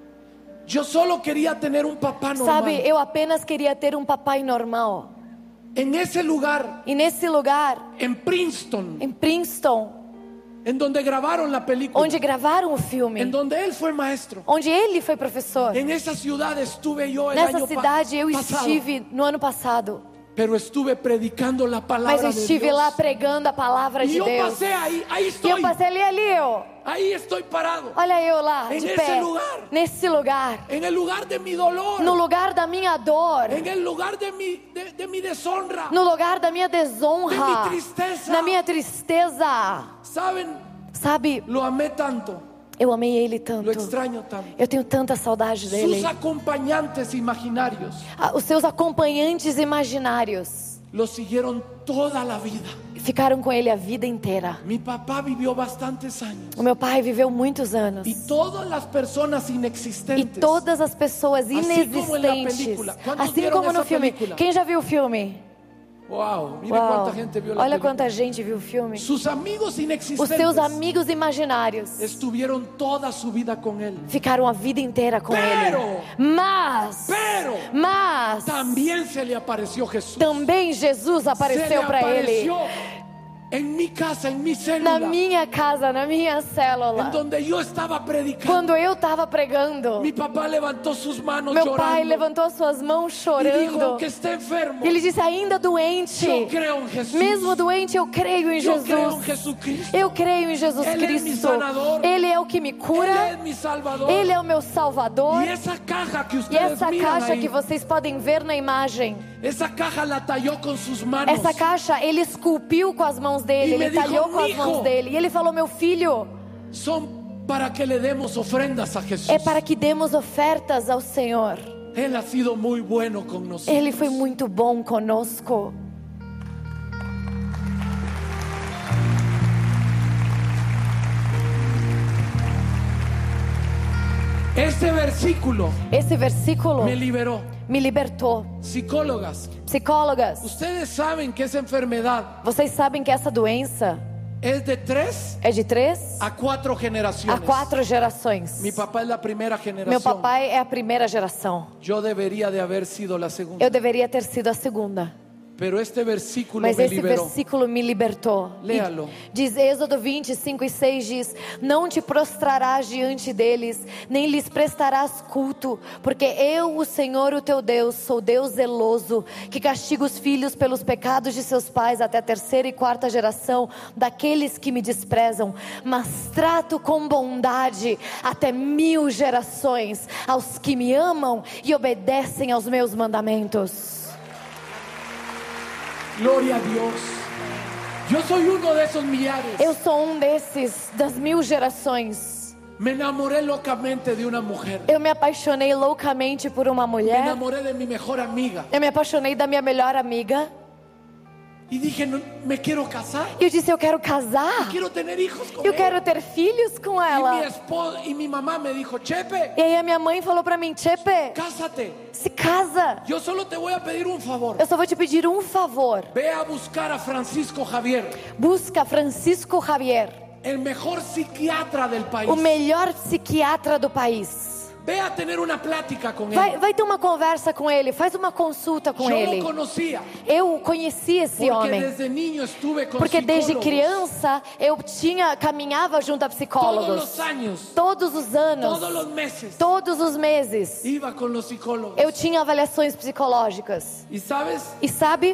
Yo solo quería tener un papá normal. Sabe, eu apenas queria ter um papai normal. En ese lugar, E nesse lugar, en Princeton, em Princeton, en donde grabaron la película, onde gravaram o en filme, donde él fue maestro, onde ele foi professor, en esa ciudad estuve yo el nessa año pa- cidade eu pasado, estive no ano passado. pero estuve predicando la Mas palabra eu de estive Dios. lá pregando a palavra Y de yo Deus. pasé ahí, ahí E estoy, eu passei ali, ali, ó. ahí estoy parado, Olha eu lá, En de esse pé, lugar. nesse lugar, en el lugar de mi dolor, no lugar da minha dor, en el lugar de mi, de, de mi deshonra. no lugar da minha De desonra, minha tristeza. na minha tristeza. ¿Saben? Sabe, Lo amé tanto, eu amei ele lo tanto. extraño tanto. Eu tenho tanta saudade dele. Sus acompañantes imaginarios Ah, os seus acompanhantes imaginários lo siguieron toda la vida. ficaram com ele a vida inteira. Mi papá vivió bastantes años. O meu pai viveu muitos anos. Y todas las personas E inexistentes, todas as pessoas Assim como na inexistentes, película. Quantos assim viram como no essa filme. película? Quem já viu o filme? wow, mire Uau. cuánta gente vio la Olha película. quanta gente viu o filme. Sus amigos Os inexistentes seus amigos imaginários estuvieron toda su vida con él. ficaram a vida inteira com Pero- ele. Mas, Pero mas también se le apareció Jesús. também Jesus se le apareceu para ele. apareció en mi casa, en mi célula, Na minha casa, na minha en célula. donde yo estaba predicando. Quando eu estava pregando, Mi papá levantó sus manos meu llorando pai levantou as suas mãos y dijo, chorando. aunque esté enfermo, E ele disse, ainda doente, yo creo en Jesús. mesmo doente, eu creio em Yo creo en Jesus. Jesucristo. Eu creio em Jesus Ele é mi Cristo. sanador. Ele é o que me Él cura. es mi Salvador. Ele é o meu Salvador. Y esa caja que E ustedes essa miran caixa ahí, que vocês podem ver na imagem, esa caja la talló con sus manos. essa caixa ele esculpiu com as mãos dele, E me ele dijo, talhou com as "Mijo." mãos dele. E ele falou, meu filho, Son para que le demos ofrendas a Jesús. é para que demos ofertas ao Senhor. Él ha sido muy bueno con nosotros. Ele foi muito bom conosco. Este versículo Esse versículo me liberó. me libertou. Psicólogas, Psicólogas, ustedes saben que esa enfermedad vocês sabem que essa doença es de tres é de três a cuatro a generaciones. quatro gerações. Mi papá es la primera Meu generación. papai é a primeira geração. Yo debería de haber sido la segunda. Eu deveria ter sido a segunda. Pero este versículo Mas me esse liberó. versículo me libertou. E Léalo. diz Êxodo vinte, cinco e seis diz: não te prostrarás diante deles, nem lhes prestarás culto, porque eu, o Senhor, o teu Deus, sou Deus zeloso, que castiga os filhos pelos pecados de seus pais até a terceira e quarta geração daqueles que me desprezam, mas trato com bondade até mil gerações aos que me amam e obedecem aos meus mandamentos. Gloria a Dios. Yo soy uno de esos millares. Eu sou um desses, das mil gerações. Me enamoré locamente de una mujer. Eu me apaixonei loucamente por uma Me mulher. enamoré de mi mejor amiga. Eu me apaixonei da minha melhor amiga. Y dije, no, me quiero casar. E eu disse, eu quero casar. Quiero tener hijos con Eu ella. quero ter filhos com Y mi ela. esposa y mi mamá me dijo, Chepe, E aí a minha mãe falou pra mim, Chepe, cásate. se casa. Yo solo te voy a pedir un favor. Eu só vou te pedir um favor. Ve a buscar a Francisco Javier, Busca Francisco Javier, el mejor psiquiatra del país. o melhor psiquiatra do país. Ve a tener una plática con Vai, él. vai ter uma conversa com ele, faz uma consulta com Yo ele. lo conocía Eu conheci esse porque homem. desde niño estuve con Porque desde psicólogos. criança eu tinha, caminhava junto a Todos psicólogos. los años, Todos os anos, todos los meses, todos os meses, iba con los psicólogos. eu tinha avaliações psicológicas. Y sabes, E sabe,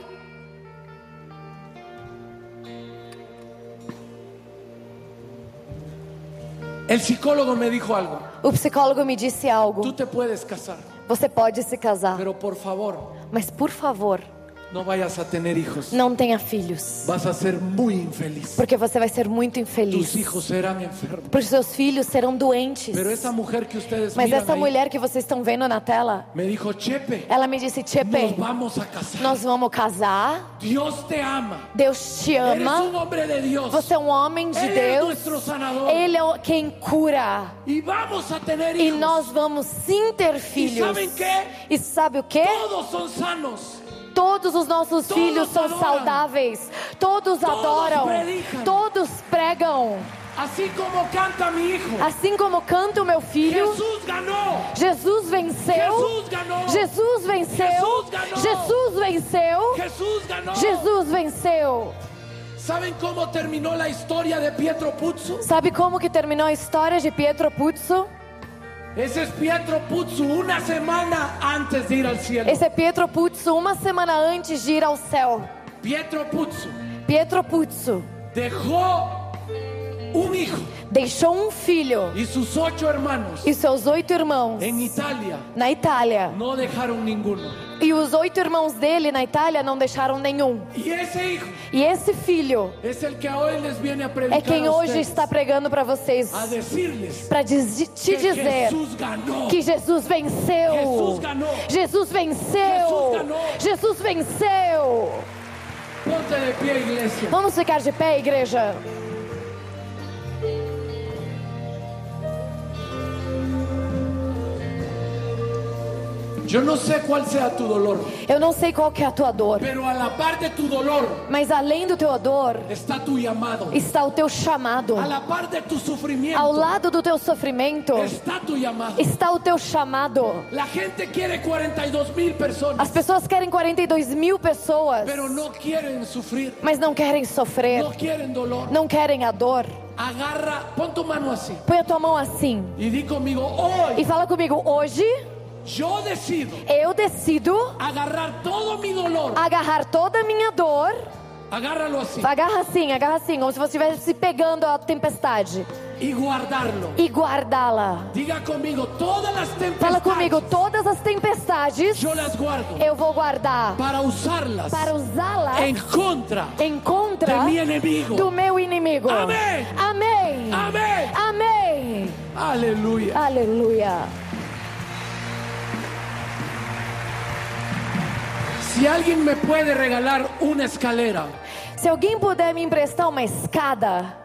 el psicólogo me dijo algo. o psicólogo me disse Tú algo. te puedes casar, Você pode se casar, pero por favor, mas por favor, no vayas a tener hijos. Não tenha filhos, Vas a ser muy infeliz. porque você vai ser muito infeliz. Tus hijos serán enfermos. Porque seus filhos serão doentes. Pero esa mujer que ustedes Mas miran essa ahí, mulher que vocês estão vendo na tela, me dijo, Chepe, ela me disse: Chepe, nos vamos a casar. nós vamos casar. Dios te ama. Deus te Eres un ama. hombre de Dios. Você é um homem de Él es Deus. nuestro sanador. Ele é o- quem cura. Y vamos a tener E hijos. nós vamos sim ter filhos. sabem quê? E sabe o que? Todos son sanos. Todos os nossos Todos filhos são adoram. saudáveis. Todos adoram. predicam. Todos pregam. Así como canta mi hijo. Assim como canta o meu filho. Jesús ganó. Jesus venceu. Jesús ganó. Jesus venceu. Jesus ganhou. Jesus venceu. Jesús ganó. Jesus venceu. ¿Saben cómo terminó la historia de Pietro Puzzo? Sabe como que terminou a história de Pietro Puzzo? Ese es Pietro Puzzo una semana antes de ir al cielo. Esse é Pietro Puzzo uma semana antes de ir ao céu. Pietro Puzzo Pietro Puzzo dejó un hijo deixou um filho y sus ocho hermanos e seus oito irmãos en Italia. na Itália. No dejaron ninguno. E os oito irmãos dele na Itália não deixaram nenhum. Y ese hijo E esse filho es el que hoy les viene a predicar é quem a hoje ustedes, está pregando para vocês, a decirles para te que dizer Jesús ganó. que Jesus venceu. Jesus ganhou. Jesus venceu. Jesus ganhou. Jesus venceu. Ponte de pie, iglesia. Vamos ficar de pé, igreja. Yo no sé cuál sea tu dolor, Eu não sei qual que é a tua dor, pero a la par de tu dolor mas além do teu dor está tu llamado. está o teu chamado. A la par de tu sufrimiento Ao lado do teu sofrimento está tu llamado. está o teu chamado. La gente quiere cuarenta y dos mil personas, As pessoas querem quarenta e dois mil pessoas, pero no quieren sufrir, mas não querem sofrer, no quieren dolor. não querem a dor. Agarra, pon tu mano así Põe a tua mão assim y di conmigo, e hoy fala comigo: hoje yo decido eu decido agarrar todo mi dolor. agarrar toda a minha dor. Agárralo así Agarra assim, agarra assim, como se você estivesse se pegando a tempestade y guardarlo. e guardá-la. Diga conmigo, todas las Fala comigo: tempestades todas as tempestades yo las guardo eu vou guardar para usarlas para usá-las en contra em contra de mi enemigo. do meu inimigo. Amém. Amém. Amén. Amém. Aleluya. Aleluia. Si alguien me puede regalar una escalera, Se alguém puder me emprestar uma escada.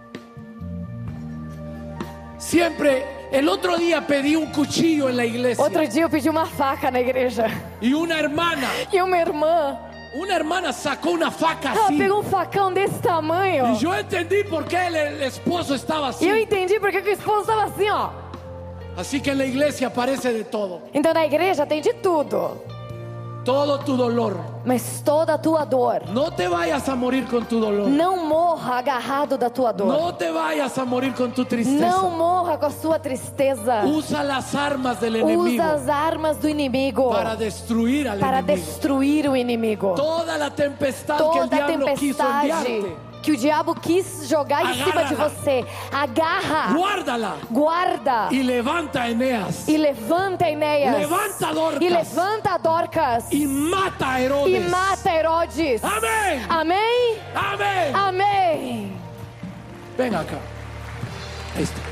siempre, el otro día pedí un cuchillo en la iglesia Outro dia eu pedi uma faca na igreja y una hermana, e uma irmã, una hermana sacó una faca ela así. pegou um facão desse tamanho. Y yo entendí por qué el, el esposo estaba E eu así. entendi porque que o esposo estava assim, ó. Así que en la iglesia aparece de todo. Então na igreja tem de tudo, Todo tu dolor. mas toda a tua dor. No te vayas a morir con tu dolor. Não morra agarrado da tua dor. No te vayas a morir con tu tristeza. Não morra com a sua tristeza. Usa las armas del enemigo Usa as armas do inimigo para destruir al para enemigo. destruir o inimigo. Toda la tempestad que el Toda a diablo quiso tempestade enviarte, que o diabo quis jogar em cima de Agarra-la. você, agarra, guárdala guarda y levanta a Eneas e levanta Enéas Levanta a Dorcas. e levanta a Dorcas y mata a Herodes. e mata Herodes. Amén. Amém? Amén. Amém. Ven acá. Ahí está.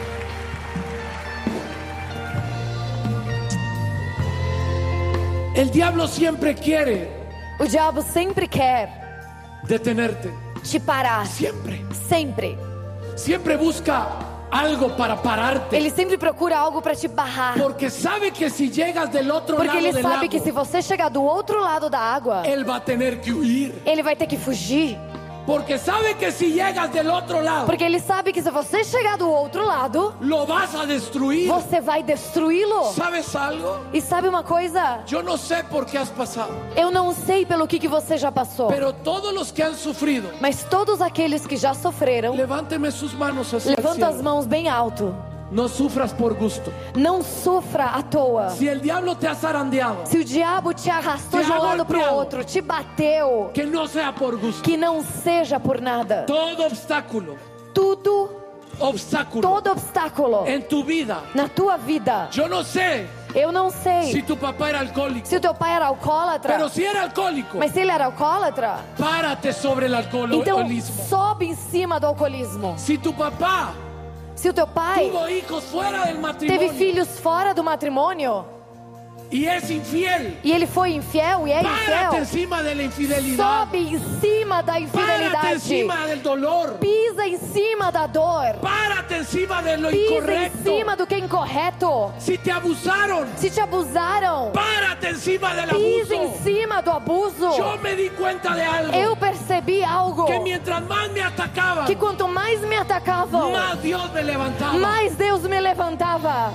El diablo siempre quiere O diabo sempre quer detenerte. te parar, Siempre. sempre. Siempre busca algo para pararte. Ele sempre procura algo para te barrar, Porque sabe que si llegas del otro porque lado ele del sabe lago, que se você chegar do outro lado da água, él va a tener que huir. ele vai ter que fugir. Porque sabe que si llegas del otro lado, Porque ele sabe que se você chegar do outro lado, lo vas a destruir. você vai destruí-lo. ¿Sabes algo? E sabe uma coisa? Yo no sé por qué has pasado, Eu não sei pelo que, que você já passou, pero todos los que han sufrido, mas todos aqueles que já sofreram, levánteme sus manos hacia el levanta as cielo. mãos bem alto. No sufras por gusto. Não sofra à toa. Si el diablo te ha zarandeado, Se o diabo te arrastou Te de um lado para golpeado. o outro, te bateu, que no sea por gusto. que não seja por nada. Todo obstáculo, Tudo, obstáculo todo obstáculo en tu vida, na tua vida, yo no sé Eu não sei si tu papá era alcohólico. se o teu pai era alcoólatra. Pero si era alcohólico, Mas se ele era alcoólatra, párate sobre el então alcoholismo. sobe em cima do alcoolismo. Si tu papá Se o teu pai tuvo hijos fuera del teve matrimonio filhos fora do matrimônio y es infiel, e ele foi infiel e é párate infiel, encima de la infidelidad. sobe em cima da Párate infidelidade. encima del dolor. Pisa em cima da dor. Párate encima de lo Pisa em incorrecto. cima do que é incorreto. Si te abusaron, Se te abusaram, párate encima del pisa em abuso. cima do abuso. Yo me di cuenta de algo, Eu percebi algo, que mientras más me atacaban, que quanto mais me atacavam, más Dios me levantaba. mais Deus me levantava.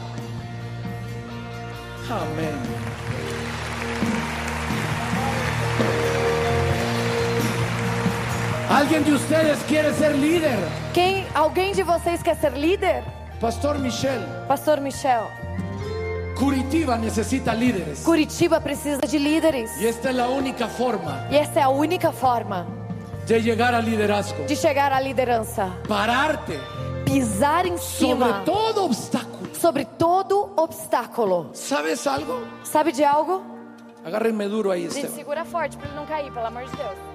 Amén. ¿Alguien de ustedes quiere ser líder? Quem, alguém de vocês quer ser líder? Pastor Michel, Pastor Michel, Curitiba necesita líderes. Curitiba precisa de líderes. Y esta es la única forma E essa é a única forma de llegar al liderazgo. de chegar à liderança. Pararte Pisar em sobre cima todo obstáculo. sobre todo obstáculo. ¿Sabes algo? Sabe de algo? Agárrenme duro ahí, Gente, Esteban. segura forte para ele não cair, pelo amor de Deus.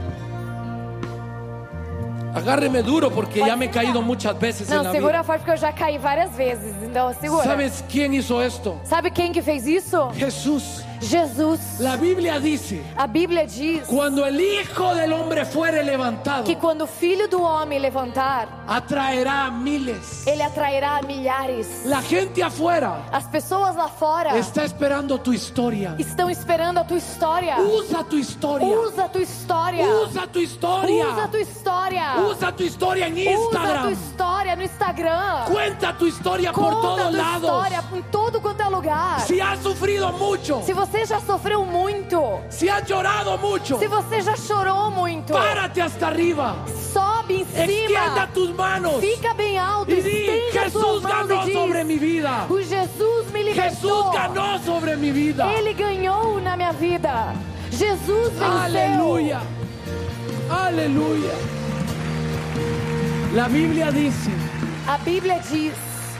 Agárreme duro porque Pode ya me he segurar. caído muchas veces en Não, la segura vida. forte porque eu já caí várias vezes. Então segura. ¿Sabes quién hizo esto? Sabe quem que fez isso? Jesús. Jesus. La Biblia dice, A Bíblia diz cuando el Hijo del Hombre fuere levantado, que quando o Filho do Homem levantar, atraerá a miles. ele atrairá milhares. La gente afuera As pessoas lá fora está esperando tu historia. estão esperando a tua história. Usa tu historia. Usa a tua história. Usa tu historia. Usa a tua história. Usa tu historia en Usa a tua Instagram. história no Instagram. Cuenta tu historia por Conta a todos tua lados. história em todo quanto é lugar. Si has sufrido mucho, Se você já sofreu muito, si has llorado mucho, se você já chorou muito, párate hasta arriba. sobe em Extienda cima. tus manos Fica bem alto, y di, estende as suas Jesús mãos ganó e sobre mi diz: vida. o Jesus me Jesús libertou. ganó sobre mi vida. Ele ganhou na minha vida. Jesus venceu. Aleluya. Aleluya. La Biblia dice A Bíblia diz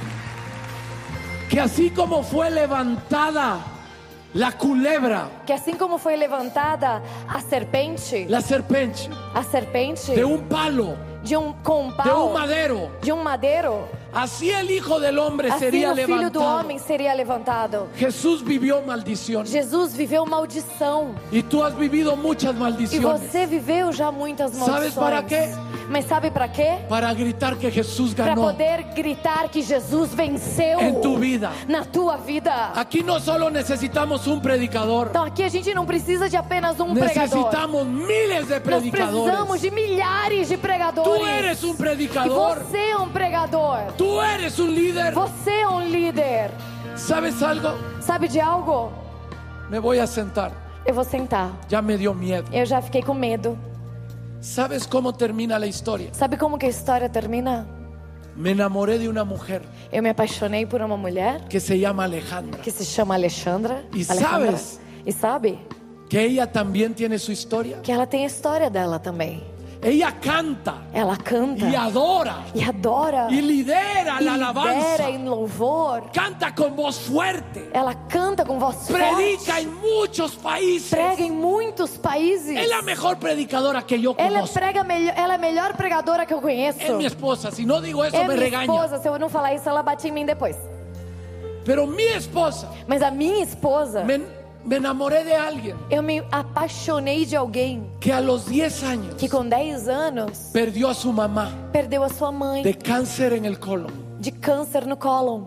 que así como fue levantada la culebra, que assim como foi levantada a serpente, la serpiente, a serpente de un palo, de um com um de pau, un madero, de um madeiro, así el Hijo del Hombre assim sería o Filho do levantado. Homem seria levantado. Jesús vivió maldición Jesus viveu maldição y tú has vivido muchas e maldiciones. você viveu já muitas maldições. ¿Sabes para quê? Mas sabe para quê? Para gritar que Jesús Para ganó poder gritar que Jesus venceu en tu vida. na tua vida. Aquí no solo necesitamos un predicador, Então aqui a gente não precisa de apenas um pregador. necesitamos miles de Nós precisamos predicadores. de milhares de pregadores. Tú eres un E predicador, você é um pregador. tú eres un líder. Você é um líder. ¿Sabes algo? Sabe de algo? Me voy a sentar. Eu vou sentar. Ya me dio miedo. Eu já fiquei com medo. ¿Sabes cómo termina la historia? Sabe como que a história termina? Me enamoré de una mujer Eu me apaixonei por uma mulher que se llama Alejandra, que se chama Alexandra. E Alejandra. sabes? E sabe que ella también tiene su historia. que ela tem a história dela também. Ella canta Ela canta y adora e adora y lidera e la alabanza. lidera em louvor. Canta con voz fuerte. Ela canta com voz Predica forte. en muchos países. Prega em muitos países. Es la mejor predicadora que yo Ela conozco. prega melhor, ela é a melhor pregadora que eu conheço. Es mi esposa. Si no digo eso É me minha regaña. esposa, se eu não falar isso, ela bate em mim depois. Pero mi esposa, Mas a minha esposa, me, me enamoré de alguien eu me apaixonei de alguém que a los diez años que com dez anos perdió a su mamá perdeu a sua mãe de cáncer en el colon. de câncer no cólon.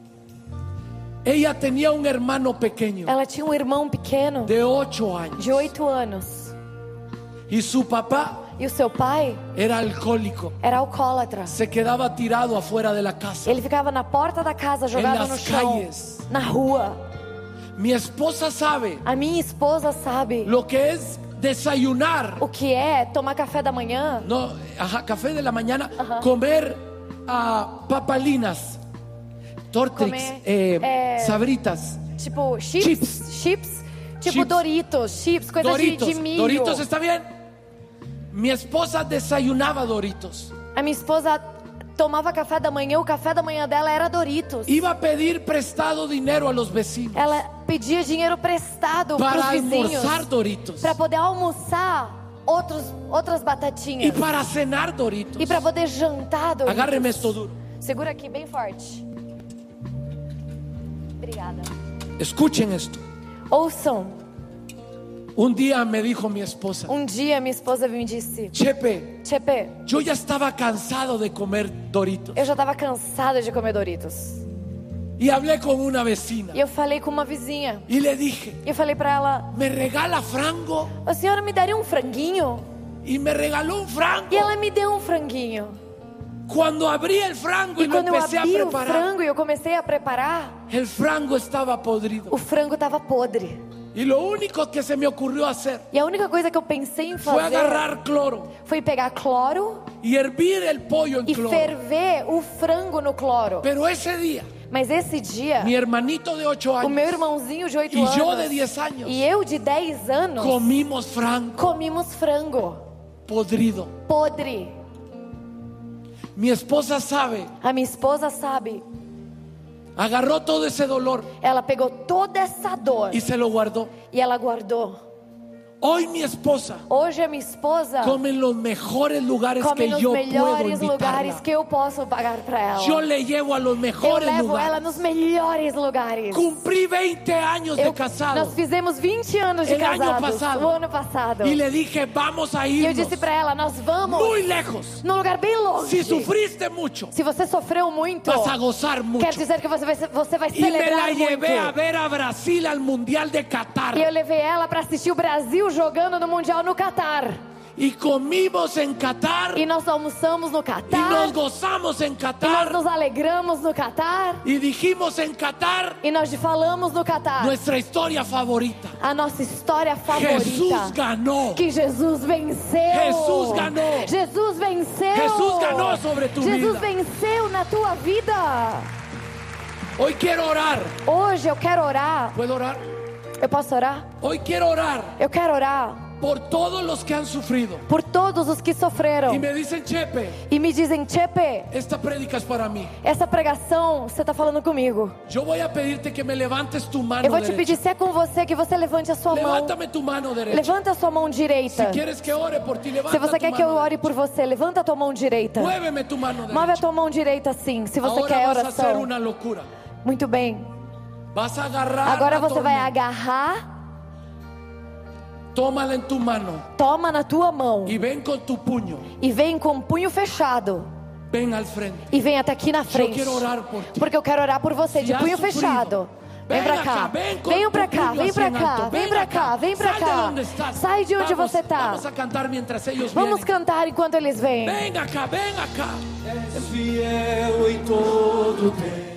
Ella tenía un hermano pequeño Ela tinha um irmão pequeno de ocho años de oito anos. y su papá E o seu pai era alcohólico. era alcoólatra. Se quedaba tirado afuera de la casa. Ele ficava na porta da casa, jogado las no chão, calles. na rua. Mi esposa sabe A minha esposa sabe lo que es desayunar, o que é tomar café da manhã, no, ajá, café de la mañana, comer ah, papalinas, Tortrix, Comer, eh, eh, sabritas, tipo chips, Chips. chips, tipo Chips. Doritos, chips, coisa de, Doritos. de milho. Doritos está bien. Mi esposa desayunaba Doritos. A minha esposa tomava café da manhã, o café da manhã dela era Doritos. Iba a pedir prestado dinero a los vecinos Ela pedia dinheiro prestado para os para vizinhos, almorzar Doritos para poder almoçar outros, outras y batatinhas para cenar Doritos. e para poder jantar Doritos. Agárreme esto duro. Segura aqui bem forte. Obrigada. Escuchen esto. Ouçam. Un día me dijo mi esposa, Um dia minha esposa me disse: Chepe, Chepe, yo ya estaba cansado de comer Doritos. eu já estava cansada de comer Doritos. Y hablé con una vecina E eu falei com uma vizinha. y le dije, E eu falei para ela: ¿me regala frango? a senhora me daria um franguinho? Y me regaló un frango. E ela me deu um franguinho. Cuando abrí el frango y E lo quando eu empecé a abri o preparar, frango e eu comecei a preparar, el frango estaba podrido. o frango estava podre. Y lo único que se me ocurrió hacer E a única coisa que eu pensei em fue fazer agarrar cloro foi pegar cloro y hervir el pollo en e cloro. ferver o frango no cloro. Pero ese día, Mas esse dia, mi hermanito de ocho o meu años irmãozinho de oito y anos yo de diez años e eu de dez anos comimos frango comimos frango podrido. podre. Mi esposa sabe, A minha esposa sabe. agarró todo ese dolor Ela pegou toda essa dor y se lo guardó. e ela guardou. Hoy mi esposa Hoje a minha esposa come en los mejores lugares come que nos yo puedo melhores lugares invitarla. que eu posso pagar para ela. Yo le llevo a los Eu mejores levo ela lugares. nos melhores lugares. Cumplí veinte años de Eu- casado nós fizemos vinte anos de El año casados pasado. o ano passado. y le dije, vamos a E eu irnos disse para ela: nós vamos muy lejos. num lugar bem longe. Si sufriste mucho, Se você sofreu muito, vas a gozar mucho. quer dizer que você vai, você vai Y me la celebrar llevé a muito. ver a Brasil al Mundial de Qatar. E eu levei ela para assistir o Brasil jogando no Mundial no Catar. Y comimos en Qatar. E nós almoçamos no Y Catar. nos gozamos en E nós Qatar. nos alegramos no Catar. Y dijimos en Qatar E nós falamos no Catar nuestra historia favorita. a nossa história Jesús favorita. ganó. Que Jesus venceu. Jesús ganó. Jesus venceu. Jesús ganó sobre tu Jesus vida. venceu na tua vida. Hoy quiero orar. Hoje eu quero orar. ¿Puedo orar? Eu posso orar? Hoy quiero orar Eu quero orar por todos los que han sufrido. por todos os que sofreram Y me dicen, Chepe, e me dizem: Chepe, esta prédica es para mí. essa pregação você está falando comigo. Yo voy a pedirte que me levantes tu mano Eu vou te derecha. pedir, se é com você, que você levante a sua mão. Levántame tu mano derecha. Levanta a sua mão direita. Si quieres que ore por ti, levanta Se você tu quer que eu mano ore por você, levanta a tua mão direita. derecha. Muéveme tu mano Move a derecha. tua mão direita assim, se você Ahora quer vas a hacer oração. una locura. Muito bem. Vas a agarrar Agora la você vai tormenta. agarrar, Tómala en tu mano toma na tua mão y ven con tu puño. e vem com o punho fechado Ven al frente. e vem até aqui na frente. quiero orar por ti. Porque eu quero orar por você Se de has punho sufrido, fechado. Vem ven pra acá, cá. ven con Venham tu pra cá, puño vem así pra en cá, alto. vem Ven pra acá. cá, vem pra Sal de cá. donde estás. Sai de onde Vamos, você tá. Vamos a cantar mientras ellos Vamos vienen. cantar enquanto eles vêm. Ven acá, ven acá. És fiel em todo tempo.